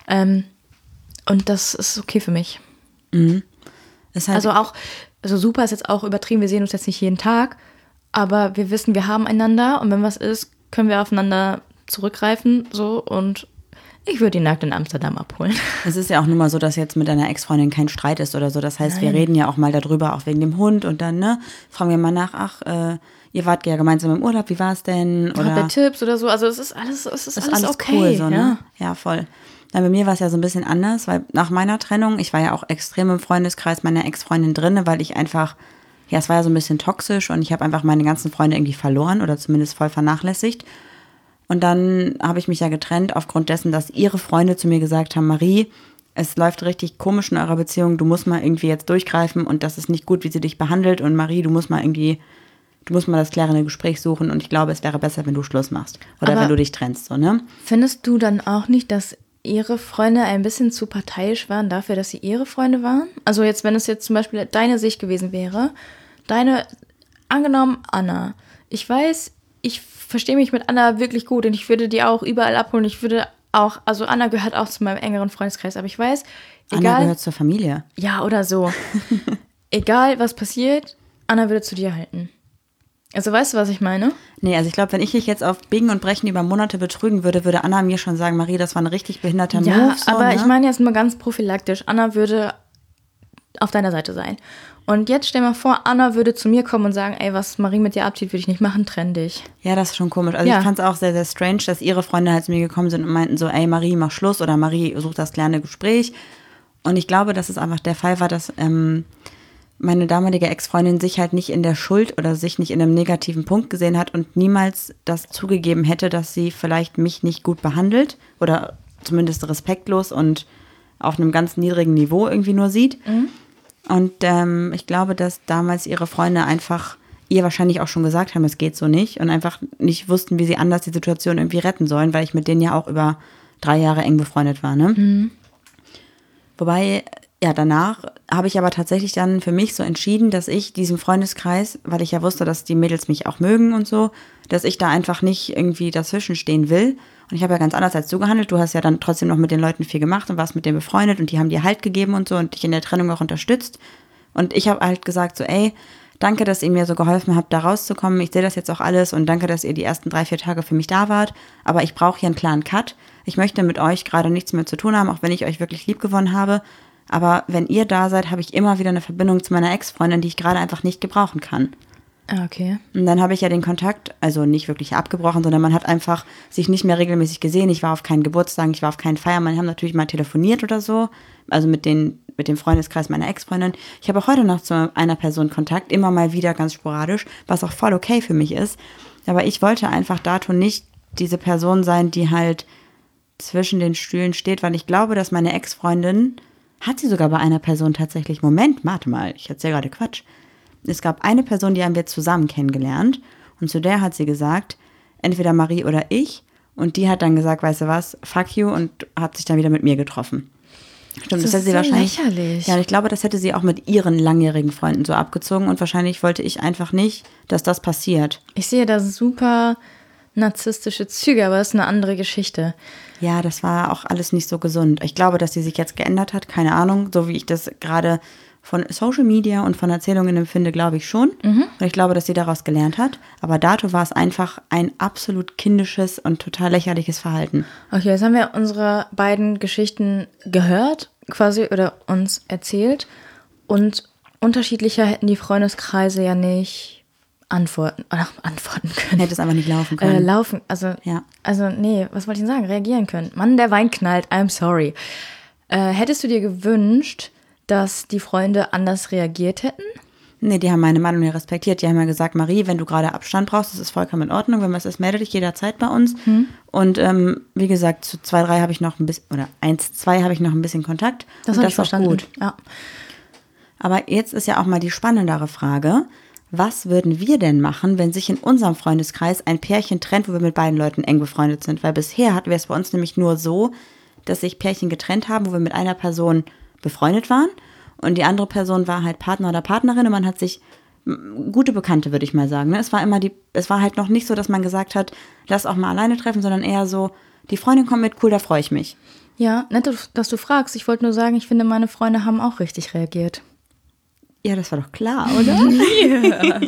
Und das ist okay für mich. Mhm. Ist halt Also super ist jetzt auch übertrieben. Wir sehen uns jetzt nicht jeden Tag. Aber wir wissen, wir haben einander. Und wenn was ist, können wir aufeinander zurückgreifen. So, und ich würde ihn nackt in Amsterdam abholen. Es ist ja auch nur mal so, dass jetzt mit deiner Ex-Freundin kein Streit ist oder so. Das heißt, wir reden ja auch mal darüber, auch wegen dem Hund. Und dann, ne, fragen wir mal nach, ihr wart ja gemeinsam im Urlaub, wie war es denn? Oder habt ihr Tipps oder so? Also es ist alles okay. Cool, so, ne? Ja. Ja, voll. Dann bei mir war es ja so ein bisschen anders, weil nach meiner Trennung, ich war ja auch extrem im Freundeskreis meiner Ex-Freundin drin, weil ich einfach, ja, es war ja so ein bisschen toxisch und ich habe einfach meine ganzen Freunde irgendwie verloren oder zumindest voll vernachlässigt. Und dann habe ich mich ja getrennt aufgrund dessen, dass ihre Freunde zu mir gesagt haben, Marie, es läuft richtig komisch in eurer Beziehung, du musst mal irgendwie jetzt durchgreifen und das ist nicht gut, wie sie dich behandelt. Und Marie, du musst mal das klärende Gespräch suchen und ich glaube, es wäre besser, wenn du Schluss machst oder wenn du dich trennst, so, ne? Findest du dann auch nicht, dass ihre Freunde ein bisschen zu parteiisch waren dafür, dass sie ihre Freunde waren? Also jetzt, wenn es jetzt zum Beispiel deine Sicht gewesen wäre, angenommen Anna, ich weiß, ich verstehe mich mit Anna wirklich gut und ich würde die auch überall abholen. Ich würde auch, also Anna gehört auch zu meinem engeren Freundeskreis, aber ich weiß, egal. Anna gehört zur Familie. Ja, oder so. Egal, was passiert, Anna würde zu dir halten. Also weißt du, was ich meine? Nee, also ich glaube, wenn ich dich jetzt auf Biegen und Brechen über Monate betrügen würde, würde Anna mir schon sagen, Marie, das war ein richtig behinderter Move. Ja, so, aber ne? ich meine jetzt mal ganz prophylaktisch. Anna würde auf deiner Seite sein. Und jetzt stell mal vor, Anna würde zu mir kommen und sagen, ey, was Marie mit dir abzieht, würde ich nicht machen, trenn dich. Ja, das ist schon komisch. Also ich fand es auch sehr, sehr strange, dass ihre Freunde halt zu mir gekommen sind und meinten so, ey, Marie, mach Schluss oder Marie, such das klärende Gespräch. Und ich glaube, dass es einfach der Fall war, dass meine damalige Ex-Freundin sich halt nicht in der Schuld oder sich nicht in einem negativen Punkt gesehen hat und niemals das zugegeben hätte, dass sie vielleicht mich nicht gut behandelt oder zumindest respektlos und auf einem ganz niedrigen Niveau irgendwie nur sieht. Mhm. Und ich glaube, dass damals ihre Freunde einfach ihr wahrscheinlich auch schon gesagt haben, es geht so nicht und einfach nicht wussten, wie sie anders die Situation irgendwie retten sollen, weil ich mit denen ja auch über 3 Jahre eng befreundet war, ne? Mhm. Wobei, ja, danach habe ich aber tatsächlich dann für mich so entschieden, dass ich diesem Freundeskreis, weil ich ja wusste, dass die Mädels mich auch mögen und so, dass ich da einfach nicht irgendwie dazwischen stehen will. Und ich habe ja ganz anders als du gehandelt. Du hast ja dann trotzdem noch mit den Leuten viel gemacht und warst mit denen befreundet und die haben dir Halt gegeben und so und dich in der Trennung auch unterstützt. Und ich habe halt gesagt so, ey, danke, dass ihr mir so geholfen habt, da rauszukommen. Ich sehe das jetzt auch alles und danke, dass ihr die ersten 3, 4 Tage für mich da wart. Aber ich brauche hier einen klaren Cut. Ich möchte mit euch gerade nichts mehr zu tun haben, auch wenn ich euch wirklich lieb gewonnen habe. Aber wenn ihr da seid, habe ich immer wieder eine Verbindung zu meiner Ex-Freundin, die ich gerade einfach nicht gebrauchen kann. Okay. Und dann habe ich ja den Kontakt, also nicht wirklich abgebrochen, sondern man hat einfach sich nicht mehr regelmäßig gesehen. Ich war auf keinen Geburtstagen, ich war auf keinen Feiern. Wir haben natürlich mal telefoniert oder so, also mit dem Freundeskreis meiner Ex-Freundin. Ich habe auch heute noch zu einer Person Kontakt, immer mal wieder ganz sporadisch, was auch voll okay für mich ist. Aber ich wollte einfach dato nicht diese Person sein, die halt zwischen den Stühlen steht, weil ich glaube, dass meine Ex-Freundin, hat sie sogar bei einer Person tatsächlich, Moment, warte mal, ich erzähle gerade Quatsch. Es gab eine Person, die haben wir zusammen kennengelernt und zu der hat sie gesagt, entweder Marie oder ich, und die hat dann gesagt, weißt du was, fuck you, und hat sich dann wieder mit mir getroffen. Stimmt, das hätte sie wahrscheinlich. Lächerlich. Ja, und ich glaube, das hätte sie auch mit ihren langjährigen Freunden so abgezogen und wahrscheinlich wollte ich einfach nicht, dass das passiert. Ich sehe da super narzisstische Züge, aber das ist eine andere Geschichte. Ja, das war auch alles nicht so gesund. Ich glaube, dass sie sich jetzt geändert hat, keine Ahnung. So wie ich das gerade von Social Media und von Erzählungen empfinde, glaube ich schon. Und ich glaube, dass sie daraus gelernt hat. Aber dato war es einfach ein absolut kindisches und total lächerliches Verhalten. Okay, jetzt haben wir unsere beiden Geschichten gehört, quasi, oder uns erzählt. Und unterschiedlicher hätten die Freundeskreise ja nicht antworten können. Hätte es einfach nicht laufen können. Nee, was wollte ich denn sagen? Reagieren können. Mann, der Wein knallt, I'm sorry. Hättest du dir gewünscht, dass die Freunde anders reagiert hätten? Nee, die haben meine Meinung ja respektiert. Die haben ja gesagt, Marie, wenn du gerade Abstand brauchst, das ist vollkommen in Ordnung. Wenn was ist, melde dich jederzeit bei uns. Und wie gesagt, zu 2, 3 habe ich noch ein bisschen, oder 1, 2 habe ich noch ein bisschen Kontakt. Das habe ich verstanden. Gut. Ja. Aber jetzt ist ja auch mal die spannendere Frage, was würden wir denn machen, wenn sich in unserem Freundeskreis ein Pärchen trennt, wo wir mit beiden Leuten eng befreundet sind? Weil bisher hatten wir es bei uns nämlich nur so, dass sich Pärchen getrennt haben, wo wir mit einer Person befreundet waren und die andere Person war halt Partner oder Partnerin und man hat sich, gute Bekannte, würde ich mal sagen. Ne? Es war halt noch nicht so, dass man gesagt hat, lass auch mal alleine treffen, sondern eher so, die Freundin kommt mit, cool, da freue ich mich. Ja, nett, dass du fragst. Ich wollte nur sagen, ich finde, meine Freunde haben auch richtig reagiert. Ja, das war doch klar, oder? Ja.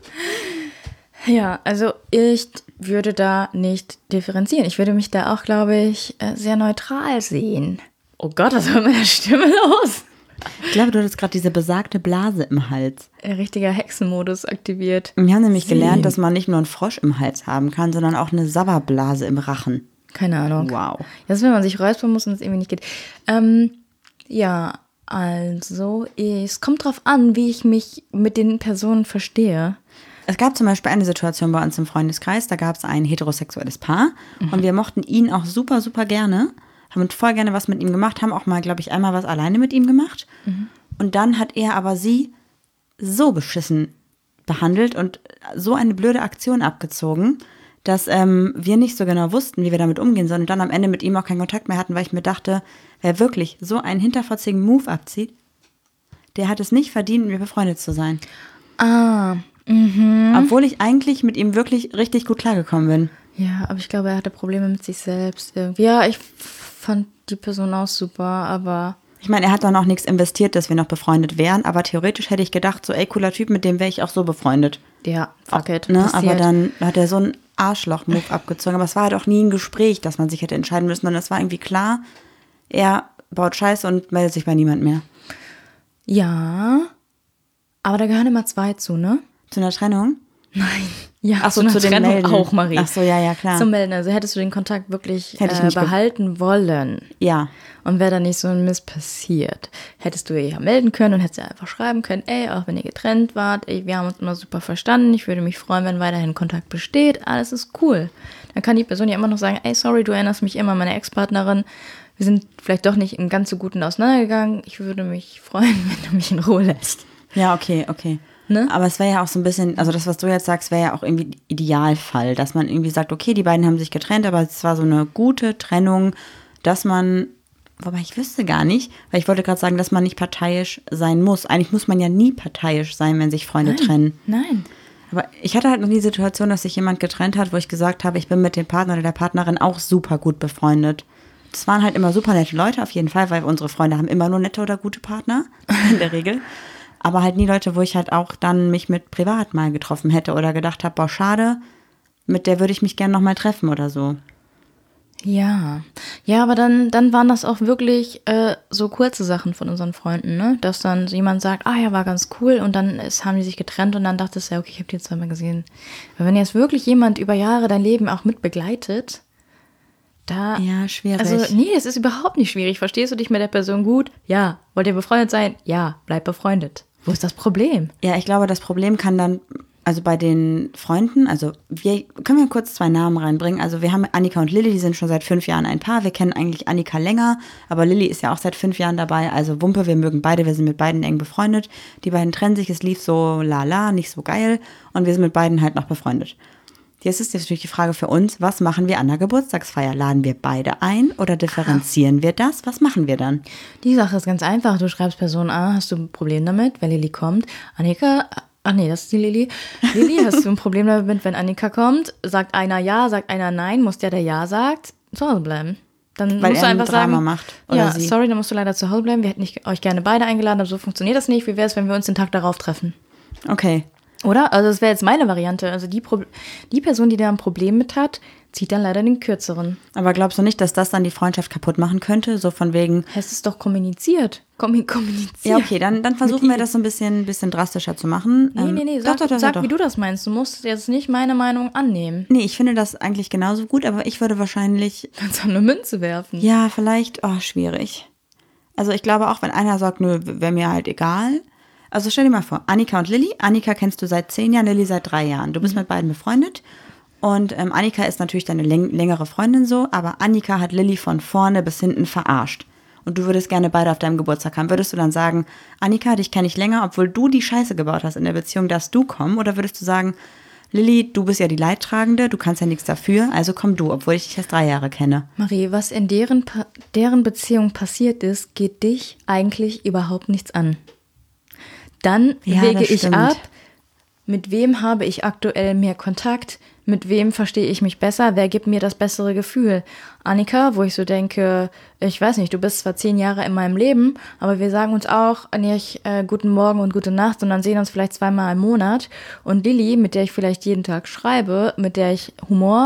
Ja, also ich würde da nicht differenzieren. Ich würde mich da auch, glaube ich, sehr neutral sehen. Oh Gott, was war mit meiner Stimme los? Ich glaube, du hattest gerade diese besagte Blase im Hals. Richtiger Hexenmodus aktiviert. Wir haben nämlich gelernt, dass man nicht nur einen Frosch im Hals haben kann, sondern auch eine Sabberblase im Rachen. Keine Ahnung. Wow. Das ist, wenn man sich räuspern muss und es irgendwie nicht geht. Ja, also es kommt drauf an, wie ich mich mit den Personen verstehe. Es gab zum Beispiel eine Situation bei uns im Freundeskreis, da gab es ein heterosexuelles Paar und wir mochten ihn auch super, super gerne, haben voll gerne was mit ihm gemacht, haben auch mal, glaube ich, einmal was alleine mit ihm gemacht. Und dann hat er aber sie so beschissen behandelt und so eine blöde Aktion abgezogen, dass wir nicht so genau wussten, wie wir damit umgehen sollen und dann am Ende mit ihm auch keinen Kontakt mehr hatten, weil ich mir dachte, wer wirklich so einen hinterfotzigen Move abzieht, der hat es nicht verdient, mit mir befreundet zu sein. Obwohl ich eigentlich mit ihm wirklich richtig gut klargekommen bin. Ja, aber ich glaube, er hatte Probleme mit sich selbst irgendwie. Ja, ich fand die Person auch super, aber... Ich meine, er hat dann auch nichts investiert, dass wir noch befreundet wären, aber theoretisch hätte ich gedacht, so, ey, cooler Typ, mit dem wäre ich auch so befreundet. Ja, fuck it. Ne? Aber dann hat er so einen Arschloch-Move abgezogen. Aber es war halt auch nie ein Gespräch, dass man sich hätte entscheiden müssen. Und es war irgendwie klar, er baut Scheiße und meldet sich bei niemand mehr. Ja, aber da gehören immer 2 zu, ne? Zu einer Trennung? Nein. Ja, ach so, zu dem Trennung Melden. Auch, Marie. Ach so, ja, klar. Zum Melden. Also hättest du den Kontakt wirklich nicht behalten wollen. Ja. Und wäre da nicht so ein Mist passiert, hättest du ihr ja melden können und hättest ihr einfach schreiben können, ey, auch wenn ihr getrennt wart, ey, wir haben uns immer super verstanden, ich würde mich freuen, wenn weiterhin Kontakt besteht, alles ist cool. Dann kann die Person ja immer noch sagen, ey, sorry, du erinnerst mich immer an meine Ex-Partnerin, wir sind vielleicht doch nicht im ganz so guten auseinandergegangen, ich würde mich freuen, wenn du mich in Ruhe lässt. Ja, okay. Ne? Aber es wäre ja auch so ein bisschen, also das, was du jetzt sagst, wäre ja auch irgendwie Idealfall, dass man irgendwie sagt, okay, die beiden haben sich getrennt, aber es war so eine gute Trennung, dass man, wobei ich wüsste gar nicht, weil ich wollte gerade sagen, dass man nicht parteiisch sein muss. Eigentlich muss man ja nie parteiisch sein, wenn sich Freunde trennen. Nein. Aber ich hatte halt noch die Situation, dass sich jemand getrennt hat, wo ich gesagt habe, ich bin mit dem Partner oder der Partnerin auch super gut befreundet. Das waren halt immer super nette Leute auf jeden Fall, weil unsere Freunde haben immer nur nette oder gute Partner, in der Regel. Aber halt nie Leute, wo ich halt auch dann mich mit privat mal getroffen hätte oder gedacht habe, boah, schade, mit der würde ich mich gerne nochmal treffen oder so. Ja, aber dann waren das auch wirklich so kurze Sachen von unseren Freunden, ne? Dass dann jemand sagt, ja, war ganz cool und dann haben die sich getrennt und dann dachtest du, ja, okay, ich habe die jetzt zweimal gesehen. Aber wenn jetzt wirklich jemand über Jahre dein Leben auch mit begleitet, da... Ja, schwierig. Also, nee, es ist überhaupt nicht schwierig. Verstehst du dich mit der Person gut? Ja. Wollt ihr befreundet sein? Ja, bleib befreundet. Wo ist das Problem? Ja, ich glaube, das Problem kann dann, also bei den Freunden, also können wir kurz 2 Namen reinbringen. Also wir haben Annika und Lilly, die sind schon seit 5 Jahren ein Paar. Wir kennen eigentlich Annika länger, aber Lilly ist ja auch seit 5 Jahren dabei. Also Wumpe, wir mögen beide, wir sind mit beiden eng befreundet. Die beiden trennen sich, es lief so lala, nicht so geil und wir sind mit beiden halt noch befreundet. Jetzt ist natürlich die Frage für uns, was machen wir an der Geburtstagsfeier? Laden wir beide ein oder differenzieren wir das? Was machen wir dann? Die Sache ist ganz einfach. Du schreibst Person A, hast du ein Problem damit, wenn Lilly kommt. Annika, das ist die Lilly. Lilly, hast du ein Problem damit, wenn Annika kommt? Sagt einer ja, sagt einer nein, muss der Ja sagt, zu Hause bleiben. Dann Weil musst du er ein einfach Drama sagen, macht, oder ja, sie. sorry, dann musst du leider zu Hause bleiben. Wir hätten euch gerne beide eingeladen, aber so funktioniert das nicht. Wie wäre es, wenn wir uns den Tag darauf treffen? Okay. Oder? Also das wäre jetzt meine Variante. Also die Person, die da ein Problem mit hat, zieht dann leider den kürzeren. Aber glaubst du nicht, dass das dann die Freundschaft kaputt machen könnte? So von wegen, Es ist doch kommuniziert. Kommuniziert. ja okay, dann versuchen wir das so ein bisschen drastischer zu machen. Nee, sag, wie du das meinst. Du musst jetzt nicht meine Meinung annehmen. Nee, ich finde das eigentlich genauso gut, aber ich würde wahrscheinlich, Kannst auch eine Münze werfen. ja, vielleicht, schwierig. Also ich glaube auch, wenn einer sagt, nö, wäre mir halt egal. Also stell dir mal vor, Annika und Lilly. Annika kennst du seit 10 Jahren, Lilly seit 3 Jahren. Du bist mit beiden befreundet. Und Annika ist natürlich deine längere Freundin so, aber Annika hat Lilly von vorne bis hinten verarscht. Und du würdest gerne beide auf deinem Geburtstag haben. Würdest du dann sagen, Annika, dich kenne ich länger, obwohl du die Scheiße gebaut hast in der Beziehung, darfst du kommen? Oder würdest du sagen, Lilly, du bist ja die Leidtragende, du kannst ja nichts dafür, also komm du, obwohl ich dich erst 3 Jahre kenne. Marie, was in deren Beziehung passiert ist, geht dich eigentlich überhaupt nichts an. Dann Ja, wege das ich stimmt. ab, mit wem habe ich aktuell mehr Kontakt, mit wem verstehe ich mich besser, wer gibt mir das bessere Gefühl. Annika, wo ich so denke, ich weiß nicht, du bist zwar 10 Jahre in meinem Leben, aber wir sagen uns auch nicht guten Morgen und gute Nacht, sondern sehen uns vielleicht 2-mal im Monat. Und Lilly, mit der ich vielleicht jeden Tag schreibe, mit der ich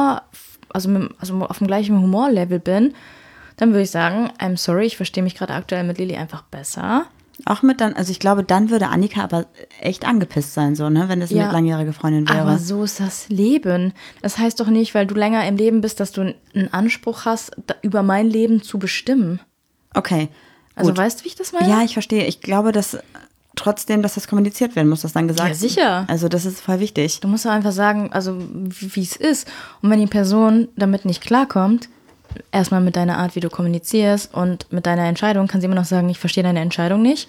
also auf dem gleichen Humorlevel bin, dann würde ich sagen, I'm sorry, ich verstehe mich gerade aktuell mit Lilly einfach besser. Auch also ich glaube, dann würde Annika aber echt angepisst sein, so, ne, wenn das eine langjährige Freundin wäre. Aber so ist das Leben. Das heißt doch nicht, weil du länger im Leben bist, dass du einen Anspruch hast, über mein Leben zu bestimmen. Okay. Also gut. weißt du, wie ich das meine? Ja, ich verstehe. Ich glaube, dass trotzdem, dass das kommuniziert werden muss, dass dann gesagt Ja, sicher. Also das ist voll wichtig. Du musst doch einfach sagen, also wie es ist. Und wenn die Person damit nicht klarkommt, erstmal mit deiner Art, wie du kommunizierst und mit deiner Entscheidung, kann sie immer noch sagen, ich verstehe deine Entscheidung nicht.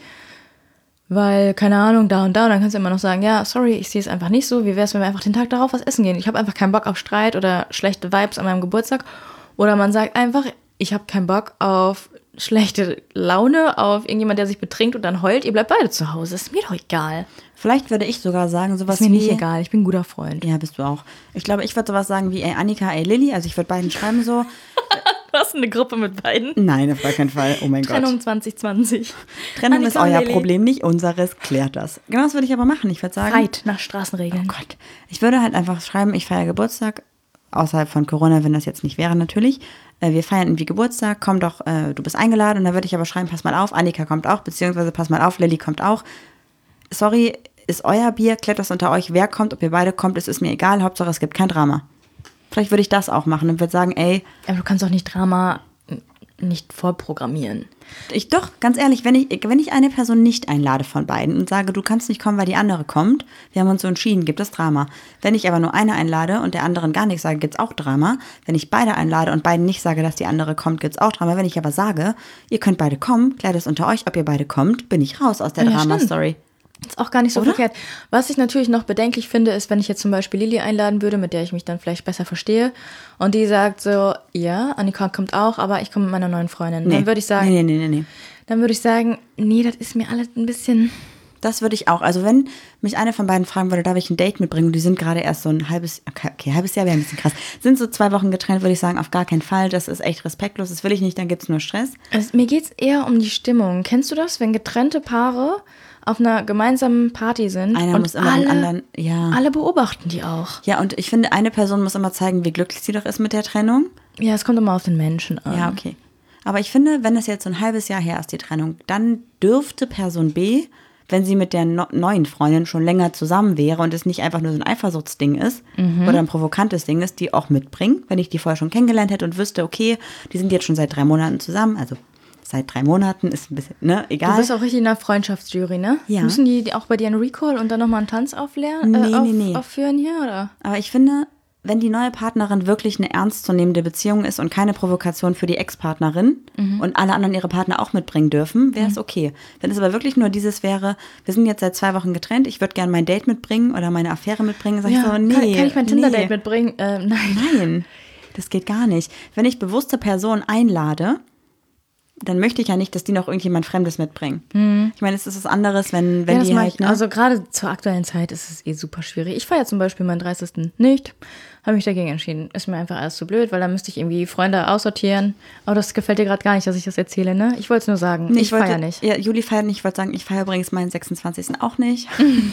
Weil, keine Ahnung, da und da. Und dann kannst du immer noch sagen, ja, sorry, ich sehe es einfach nicht so. Wie wäre es, wenn wir einfach den Tag darauf was essen gehen? Ich habe einfach keinen Bock auf Streit oder schlechte Vibes an meinem Geburtstag. Oder man sagt einfach, ich habe keinen Bock auf schlechte Laune, auf irgendjemand, der sich betrinkt und dann heult. Ihr bleibt beide zu Hause. Ist mir doch egal. Vielleicht würde ich sogar sagen, sowas Ist mir wie... nicht egal. Ich bin ein guter Freund. Ja, bist du auch. Ich glaube, ich würde sowas sagen wie, ey, Annika, ey, Lilly. Also ich würde beiden schreiben so. Du hast eine Gruppe mit beiden. Nein, auf gar keinen Fall. Oh mein Trennung Gott. 2020. Trennung Annika ist euer und Lilly. Problem, nicht unseres. Klärt das. Genau das würde ich aber machen. Ich würde sagen... Streit nach Straßenregeln. Oh Gott. Ich würde halt einfach schreiben, ich feiere Geburtstag. Außerhalb von Corona, wenn das jetzt nicht wäre, natürlich. Wir feiern irgendwie Geburtstag, komm doch, du bist eingeladen. Und dann würde ich aber schreiben, pass mal auf, Annika kommt auch, beziehungsweise pass mal auf, Lilly kommt auch. Sorry, ist euer Bier, klärt das unter euch, wer kommt, ob ihr beide kommt, es ist mir egal, Hauptsache es gibt kein Drama. Vielleicht würde ich das auch machen und würde sagen, ey. Aber du kannst doch nicht Drama nicht vorprogrammieren. Doch, ganz ehrlich, wenn ich eine Person nicht einlade von beiden und sage, du kannst nicht kommen, weil die andere kommt, wir haben uns so entschieden, gibt es Drama. Wenn ich aber nur eine einlade und der anderen gar nichts sage, gibt es auch Drama. Wenn ich beide einlade und beiden nicht sage, dass die andere kommt, gibt es auch Drama. Wenn ich aber sage, ihr könnt beide kommen, klärt es unter euch, ob ihr beide kommt, bin ich raus aus der Ja, Drama-Story. Ist auch gar nicht so verkehrt. Was ich natürlich noch bedenklich finde, ist, wenn ich jetzt zum Beispiel Lilly einladen würde, mit der ich mich dann vielleicht besser verstehe, und die sagt so, ja, Annika kommt auch, aber ich komme mit meiner neuen Freundin. Nee. Dann würde ich sagen, Nee. Dann würde ich sagen, nee, das ist mir alles ein bisschen... Das würde ich auch. Also wenn mich eine von beiden fragen würde, darf ich ein Date mitbringen? Und die sind gerade erst so ein halbes Jahr wäre ein bisschen krass. Sind so 2 Wochen getrennt, würde ich sagen, auf gar keinen Fall. Das ist echt respektlos. Das will ich nicht, dann gibt es nur Stress. Also, mir geht es eher um die Stimmung. Kennst du das, wenn getrennte Paare auf einer gemeinsamen Party sind Einer und muss immer den anderen, ja. alle beobachten die auch? Ja, und ich finde, eine Person muss immer zeigen, wie glücklich sie doch ist mit der Trennung. Ja, es kommt immer auf den Menschen an. Ja, okay. Aber ich finde, wenn es jetzt so ein halbes Jahr her ist, die Trennung, dann dürfte Person B, wenn sie mit der neuen Freundin schon länger zusammen wäre und es nicht einfach nur so ein Eifersuchtsding ist oder ein provokantes Ding ist, die auch mitbringen, wenn ich die vorher schon kennengelernt hätte und wüsste, okay, die sind jetzt schon seit 3 Monaten zusammen, also seit 3 Monaten ist ein bisschen, ne, egal. Du bist auch richtig in der Freundschaftsjury, ne? Ja. Müssen die auch bei dir einen Recall und dann nochmal einen Tanz Nee. aufführen hier, oder? Aber ich finde, wenn die neue Partnerin wirklich eine ernstzunehmende Beziehung ist und keine Provokation für die Ex-Partnerin und alle anderen ihre Partner auch mitbringen dürfen, wäre es okay. Wenn es aber wirklich nur dieses wäre, wir sind jetzt seit 2 Wochen getrennt, ich würde gerne mein Date mitbringen oder meine Affäre mitbringen, sage ich so, nee. Kann ich mein Tinder-Date mitbringen? Nein. Nein, das geht gar nicht. Wenn ich bewusste Personen einlade, dann möchte ich ja nicht, dass die noch irgendjemand Fremdes mitbringen. Ich meine, es ist was anderes, wenn Ja, das die mag halt, ich. ne? Also gerade zur aktuellen Zeit ist es super schwierig. Ich feiere zum Beispiel meinen 30. nicht. Habe mich dagegen entschieden. Ist mir einfach alles zu blöd, weil dann müsste ich irgendwie Freunde aussortieren. Aber das gefällt dir gerade gar nicht, dass ich das erzähle, ne? Ich wollte es nur sagen. Nee, ich feiere nicht. Ja, Juli feiert nicht. Ich wollte sagen, ich feiere übrigens meinen 26. auch nicht.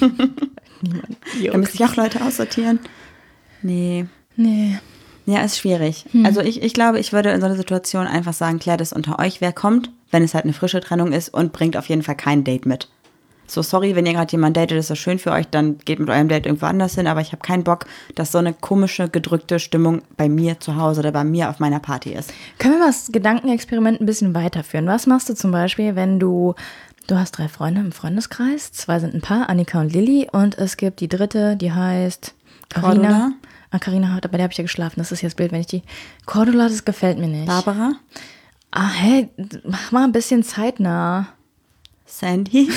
Da müsste ich auch Leute aussortieren. Nee. Ja, ist schwierig. Also ich glaube, ich würde in so einer Situation einfach sagen, klärt es unter euch, wer kommt, wenn es halt eine frische Trennung ist und bringt auf jeden Fall kein Date mit. So, sorry, wenn ihr gerade jemanden datet, ist das schön für euch, dann geht mit eurem Date irgendwo anders hin, aber ich habe keinen Bock, dass so eine komische, gedrückte Stimmung bei mir zu Hause oder bei mir auf meiner Party ist. Können wir mal das Gedankenexperiment ein bisschen weiterführen? Was machst du zum Beispiel, wenn du hast 3 Freunde im Freundeskreis, 2 sind ein Paar, Annika und Lilly, und es gibt die dritte, die heißt Cordula. Carina, bei der habe ich ja geschlafen. Das ist jetzt blöd, wenn ich die... Cordula, das gefällt mir nicht. Barbara? Hey, mach mal ein bisschen zeitnah. Sandy?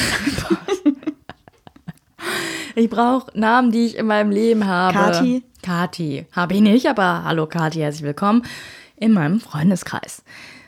Ich brauche Namen, die ich in meinem Leben habe. Kati? Kati. Habe ich nicht, aber hallo Kati, herzlich willkommen in meinem Freundeskreis.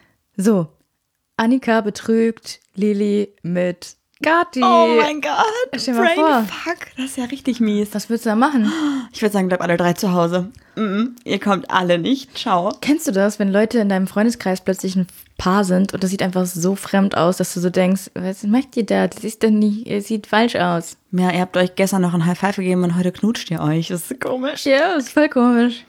So, Annika betrügt Lilly mit Kati. Oh mein Gott. Stell dir mal vor. Fuck, das ist ja richtig mies. Was würdest du da machen? Ich würde sagen, bleibt alle 3 zu Hause. Ihr kommt alle nicht. Ciao. Kennst du das, wenn Leute in deinem Freundeskreis plötzlich ein Paar sind und das sieht einfach so fremd aus, dass du so denkst, was macht ihr da? Das ist doch nicht, es sieht falsch aus. Ja, ihr habt euch gestern noch ein High Five gegeben und heute knutscht ihr euch. Das ist komisch. Ja, das ist voll komisch.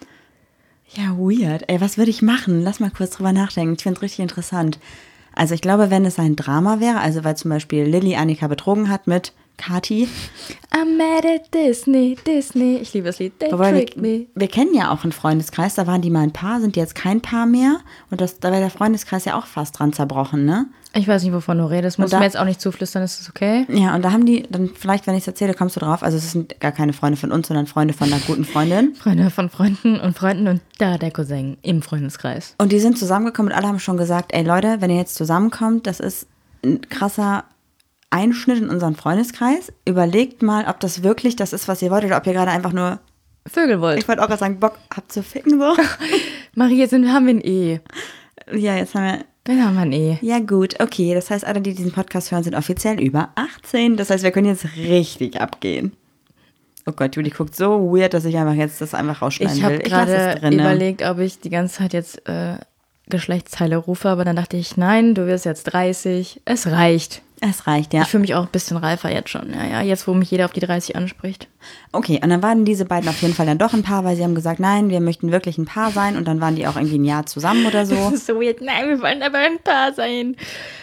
Ja, weird. Ey, was würde ich machen? Lass mal kurz drüber nachdenken. Ich finde es richtig interessant. Also ich glaube, wenn es ein Drama wäre, also weil zum Beispiel Lilly Annika betrogen hat mit Kati. I'm mad at Disney. Ich liebe das Lied. They tricked me. Wir kennen ja auch einen Freundeskreis, da waren die mal ein Paar, sind jetzt kein Paar mehr. Und da wäre der Freundeskreis ja auch fast dran zerbrochen, ne? Ich weiß nicht, wovon du redest. Musst du mir jetzt auch nicht zuflüstern, ist das okay? Ja, und da haben die, dann vielleicht, wenn ich es erzähle, kommst du drauf. Also es sind gar keine Freunde von uns, sondern Freunde von einer guten Freundin. Freunde von Freunden und da der Cousin im Freundeskreis. Und die sind zusammengekommen und alle haben schon gesagt, ey Leute, wenn ihr jetzt zusammenkommt, das ist ein krasser Einschnitt in unseren Freundeskreis. Überlegt mal, ob das wirklich das ist, was ihr wollt, oder ob ihr gerade einfach nur Vögel wollt. Ich wollte auch gerade sagen, Bock habt zu ficken so. Marie, jetzt haben wir ein E. Ja, jetzt haben wir... Dann haben wir ein E. Ja gut, okay. Das heißt, alle, die diesen Podcast hören, sind offiziell über 18. Das heißt, wir können jetzt richtig abgehen. Oh Gott, Juli guckt so weird, dass ich einfach jetzt das einfach rausschneiden will. Ich habe gerade überlegt, ob ich die ganze Zeit jetzt Geschlechtsteile rufe, aber dann dachte ich, nein, du wirst jetzt 30. Es reicht. Es reicht, ja. Ich fühle mich auch ein bisschen reifer jetzt schon. Ja, jetzt, wo mich jeder auf die 30 anspricht. Okay, und dann waren diese beiden auf jeden Fall dann doch ein Paar, weil sie haben gesagt, nein, wir möchten wirklich ein Paar sein. Und dann waren die auch irgendwie ein Jahr zusammen oder so. Das ist so weird. Nein, wir wollen aber ein Paar sein.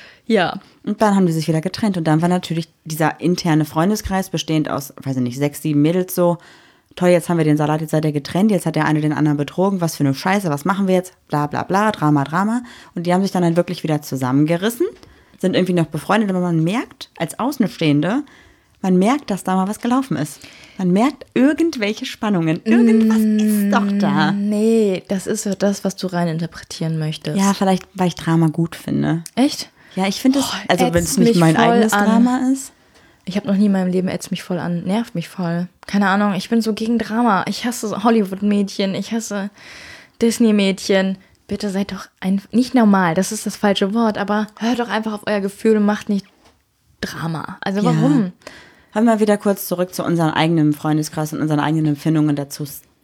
Ja. Und dann haben die sich wieder getrennt. Und dann war natürlich dieser interne Freundeskreis, bestehend aus, weiß ich nicht, 6, 7 Mädels so. Toll, jetzt haben wir den Salat, jetzt seid ihr getrennt, jetzt hat der eine den anderen betrogen. Was für eine Scheiße, was machen wir jetzt? Bla bla bla, Drama. Und die haben sich dann wirklich wieder zusammengerissen. Sind irgendwie noch befreundet, aber man merkt, als Außenstehende, man merkt, dass da mal was gelaufen ist. Man merkt irgendwelche Spannungen. Irgendwas ist doch da. Nee, das ist so das, was du reininterpretieren möchtest. Ja, vielleicht, weil ich Drama gut finde. Echt? Ja, ich finde es, also wenn es nicht mein eigenes Drama ist. Ich habe noch nie in meinem Leben ätzt mich voll an, nervt mich voll. Keine Ahnung, ich bin so gegen Drama. Ich hasse Hollywood-Mädchen, ich hasse Disney-Mädchen. Bitte seid doch nicht normal, das ist das falsche Wort, aber hört doch einfach auf euer Gefühl und macht nicht Drama. Also warum? Ja. Haben wir wieder kurz zurück zu unserem eigenen Freundeskreis und unseren eigenen Empfindungen dazu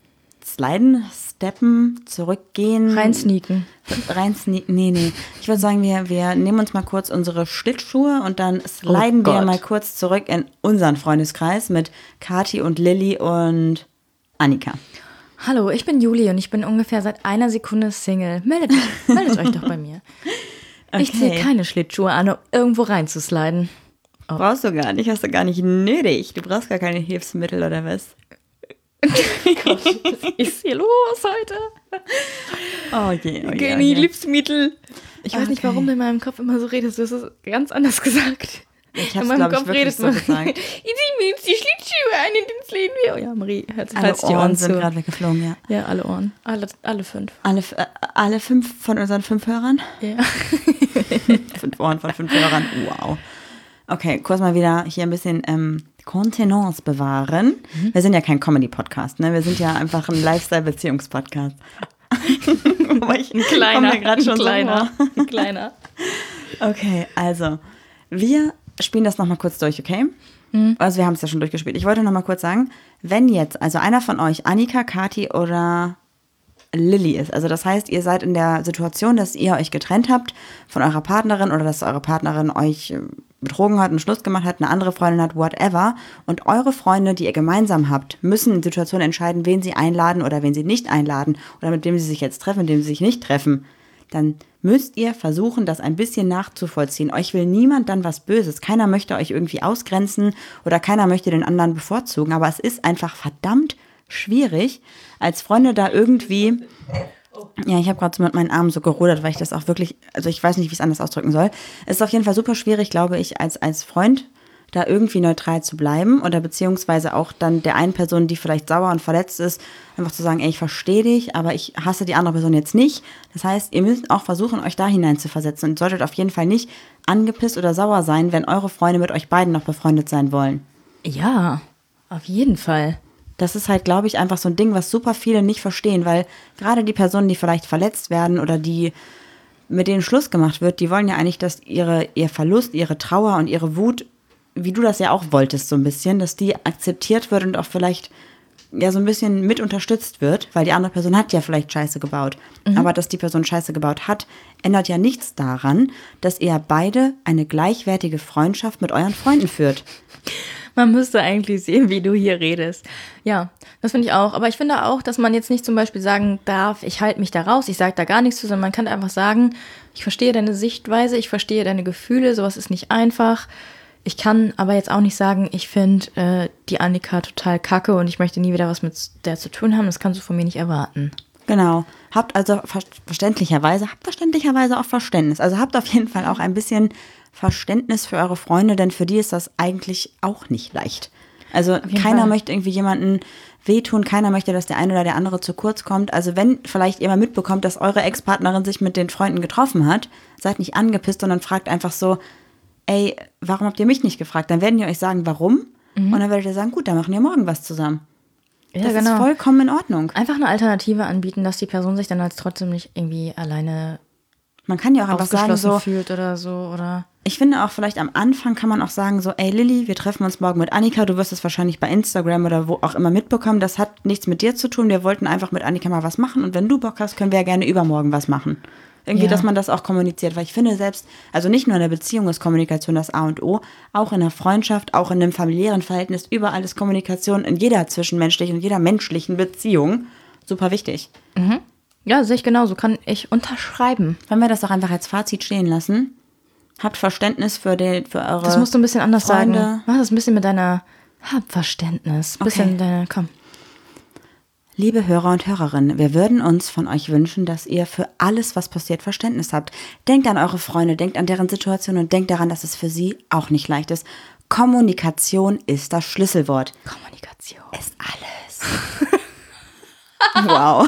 sliden, steppen, zurückgehen. Reinsneaken. Nee. Ich würde sagen, wir nehmen uns mal kurz unsere Schlittschuhe und dann sliden wir mal kurz zurück in unseren Freundeskreis mit Kati und Lilly und Annika. Hallo, ich bin Juli und ich bin ungefähr seit einer Sekunde Single. Meldet euch doch bei mir. Okay. Ich ziehe keine Schlittschuhe an, um irgendwo reinzusliden. Oh. Brauchst du gar nicht, hast du gar nicht nötig. Du brauchst gar keine Hilfsmittel oder was? Gott, was ist hier los heute? Oh je. Keine Hilfsmittel. Ich weiß nicht, warum du in meinem Kopf immer so redest. Du hast es ganz anders gesagt. Ich hab's, glaube ich, wirklich so gesagt. Ich ziehe mir jetzt die Schlittschuhe an und dann sliden wir. Oh ja, Marie, hört sich alle die Ohren sind gerade weggeflogen, ja. Ja, alle Ohren. Alle 5. Alle 5 von unseren 5 Hörern? Ja. 5 Ohren von 5 Hörern, wow. Okay, kurz mal wieder hier ein bisschen Kontenance bewahren. Wir sind ja kein Comedy-Podcast, ne? Wir sind ja einfach ein Lifestyle-Beziehungs-Podcast. Ein kleiner. Okay, also, wir spielen das nochmal kurz durch, okay? Also wir haben es ja schon durchgespielt. Ich wollte nochmal kurz sagen, wenn jetzt, also einer von euch, Annika, Kathi oder Lilly ist, also das heißt, ihr seid in der Situation, dass ihr euch getrennt habt von eurer Partnerin oder dass eure Partnerin euch betrogen hat, einen Schluss gemacht hat, eine andere Freundin hat, whatever, und eure Freunde, die ihr gemeinsam habt, müssen in Situationen entscheiden, wen sie einladen oder wen sie nicht einladen oder mit wem sie sich jetzt treffen, mit wem sie sich nicht treffen, dann müsst ihr versuchen, das ein bisschen nachzuvollziehen. Euch will niemand dann was Böses. Keiner möchte euch irgendwie ausgrenzen oder keiner möchte den anderen bevorzugen. Aber es ist einfach verdammt schwierig, als Freunde da irgendwie... Ja, ich habe gerade so mit meinen Armen so gerudert, weil ich das auch wirklich... Also ich weiß nicht, wie ich es anders ausdrücken soll. Es ist auf jeden Fall super schwierig, glaube ich, als Freund da irgendwie neutral zu bleiben oder beziehungsweise auch dann der einen Person, die vielleicht sauer und verletzt ist, einfach zu sagen, ey, ich verstehe dich, aber ich hasse die andere Person jetzt nicht. Das heißt, ihr müsst auch versuchen, euch da hinein zu versetzen und solltet auf jeden Fall nicht angepisst oder sauer sein, wenn eure Freunde mit euch beiden noch befreundet sein wollen. Ja, auf jeden Fall. Das ist halt, glaube ich, einfach so ein Ding, was super viele nicht verstehen, weil gerade die Personen, die vielleicht verletzt werden oder die mit denen Schluss gemacht wird, die wollen ja eigentlich, dass ihr Verlust, ihre Trauer und ihre Wut, wie du das ja auch wolltest so ein bisschen, dass die akzeptiert wird und auch vielleicht ja so ein bisschen mit unterstützt wird, weil die andere Person hat ja vielleicht Scheiße gebaut. Aber dass die Person Scheiße gebaut hat, ändert ja nichts daran, dass ihr beide eine gleichwertige Freundschaft mit euren Freunden führt. Man müsste eigentlich sehen, wie du hier redest. Ja, das finde ich auch. Aber ich finde auch, dass man jetzt nicht zum Beispiel sagen darf, ich halte mich da raus, ich sage da gar nichts zu, sondern man kann einfach sagen, ich verstehe deine Sichtweise, ich verstehe deine Gefühle, sowas ist nicht einfach. Ich kann aber jetzt auch nicht sagen, ich finde die Annika total kacke und ich möchte nie wieder was mit der zu tun haben. Das kannst du von mir nicht erwarten. Genau. Habt also verständlicherweise auch Verständnis. Also habt auf jeden Fall auch ein bisschen Verständnis für eure Freunde, denn für die ist das eigentlich auch nicht leicht. Also keiner möchte irgendwie jemanden wehtun, keiner möchte, dass der eine oder der andere zu kurz kommt. Also wenn vielleicht ihr mal mitbekommt, dass eure Ex-Partnerin sich mit den Freunden getroffen hat, seid nicht angepisst, sondern fragt einfach so, ey, warum habt ihr mich nicht gefragt? Dann werden die euch sagen, warum? Und dann werdet ihr sagen, gut, dann machen wir morgen was zusammen. Ja, das genau. ist vollkommen in Ordnung. Einfach eine Alternative anbieten, dass die Person sich dann als trotzdem nicht irgendwie alleine Man kann ja auch einfach sagen so, fühlt oder so, oder? Ich finde auch vielleicht am Anfang kann man auch sagen so, ey Lilly, wir treffen uns morgen mit Annika, du wirst es wahrscheinlich bei Instagram oder wo auch immer mitbekommen, das hat nichts mit dir zu tun, wir wollten einfach mit Annika mal was machen und wenn du Bock hast, können wir ja gerne übermorgen was machen. Irgendwie, dass man das auch kommuniziert, weil ich finde selbst, also nicht nur in der Beziehung ist Kommunikation das A und O, auch in der Freundschaft, auch in einem familiären Verhältnis, überall ist Kommunikation in jeder zwischenmenschlichen und jeder menschlichen Beziehung super wichtig. Mhm. Ja, sehe ich genauso, kann ich unterschreiben. Wenn wir das doch einfach als Fazit stehen lassen, habt Verständnis für eure Das musst du ein bisschen anders Freunde. sagen. Mach das ein bisschen mit deiner, hab Verständnis. Bisschen komm. Liebe Hörer und Hörerinnen, wir würden uns von euch wünschen, dass ihr für alles, was passiert, Verständnis habt. Denkt an eure Freunde, denkt an deren Situation und denkt daran, dass es für sie auch nicht leicht ist. Kommunikation ist das Schlüsselwort. Kommunikation Ist alles. Wow.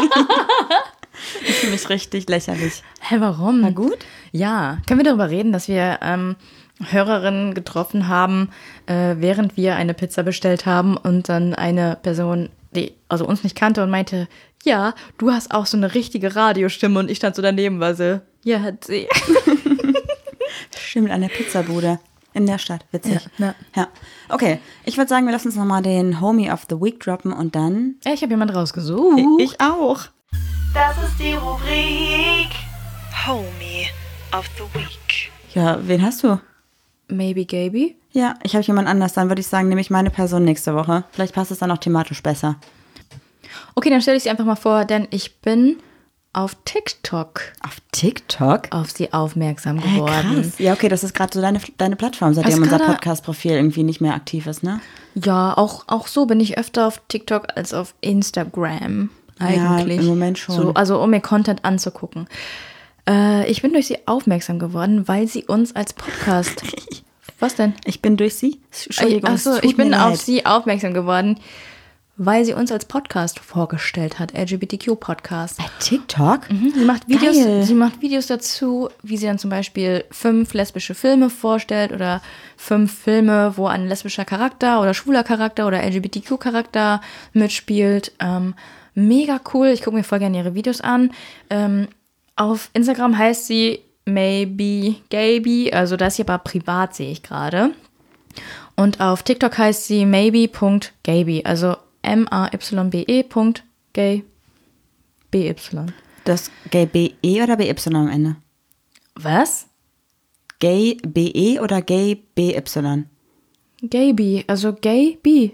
Ich fühle mich richtig lächerlich. Hä, warum? War gut? Ja, können wir darüber reden, dass wir Hörerinnen getroffen haben, während wir eine Pizza bestellt haben und dann eine Person, die also uns nicht kannte und meinte, ja, du hast auch so eine richtige Radiostimme und ich stand so daneben, war so, ja, hat sie. Stimmt, an der Pizzabude in der Stadt, witzig. Ja. Okay, ich würde sagen, wir lassen uns nochmal den Homie of the Week droppen und dann... Ich habe jemand rausgesucht. Ich auch. Das ist die Rubrik Homie of the Week. Ja, wen hast du? Maybe Gaby. Ja, ich habe jemand anders. Dann würde ich sagen, nehme ich meine Person nächste Woche. Vielleicht passt es dann auch thematisch besser. Okay, dann stelle ich sie einfach mal vor, denn ich bin auf TikTok Auf TikTok? auf sie aufmerksam geworden. Krass. Ja, okay, das ist gerade so deine Plattform, seitdem Also unser gerade- Podcast-Profil irgendwie nicht mehr aktiv ist, ne? Ja, auch so bin ich öfter auf TikTok als auf Instagram eigentlich. Ja, im Moment schon. So, also um mir Content anzugucken. Ich bin durch sie aufmerksam geworden, weil sie uns als Podcast... Was denn? Ich bin durch sie? Entschuldigung, Achso, es tut ich bin mir auf leid. sie aufmerksam geworden, weil sie uns als Podcast vorgestellt hat, LGBTQ-Podcast. Bei TikTok? Sie macht Geil. Sie macht Videos dazu, wie sie dann zum Beispiel 5 lesbische Filme vorstellt oder 5 Filme, wo ein lesbischer Charakter oder schwuler Charakter oder LGBTQ-Charakter mitspielt. Mega cool. Ich gucke mir voll gerne ihre Videos an. Auf Instagram heißt sie Maybe Gaby, also das hier aber privat, sehe ich gerade. Und auf TikTok heißt sie maybe.gaby, also MAYBE.gay. BY. Das Gay BE oder BY am Ende? Was? Gay BE oder Gay BY? Gaby, also Gaby.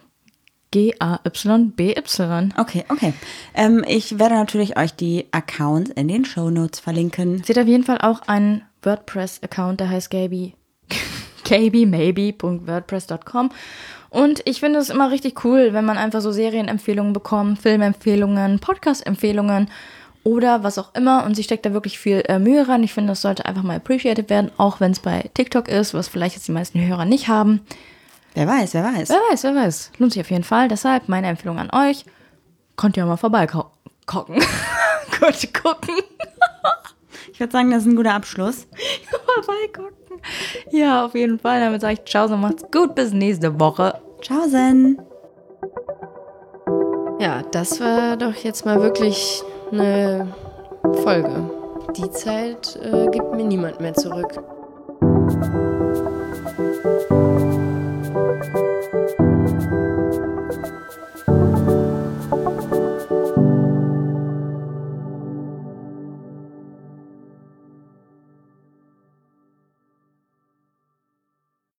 G-A-Y-B-Y. Okay. Ich werde natürlich euch die Accounts in den Shownotes verlinken. Sie hat auf jeden Fall auch einen WordPress-Account, der heißt gabymaybe.wordpress.com. Und ich finde es immer richtig cool, wenn man einfach so Serienempfehlungen bekommt, Filmempfehlungen, Podcast-Empfehlungen oder was auch immer. Und sie steckt da wirklich viel Mühe rein. Ich finde, das sollte einfach mal appreciated werden, auch wenn es bei TikTok ist, was vielleicht jetzt die meisten Hörer nicht haben. Wer weiß. Wer weiß. Lohnt sich auf jeden Fall. Deshalb meine Empfehlung an euch. Könnt ihr ja mal vorbeigucken. Gucken. Ich würde sagen, das ist ein guter Abschluss. Vorbeigucken. Ja, auf jeden Fall. Damit sage ich ciao, so macht's gut. Bis nächste Woche. Tschaußen. Ja, das war doch jetzt mal wirklich eine Folge. Die Zeit gibt mir niemand mehr zurück.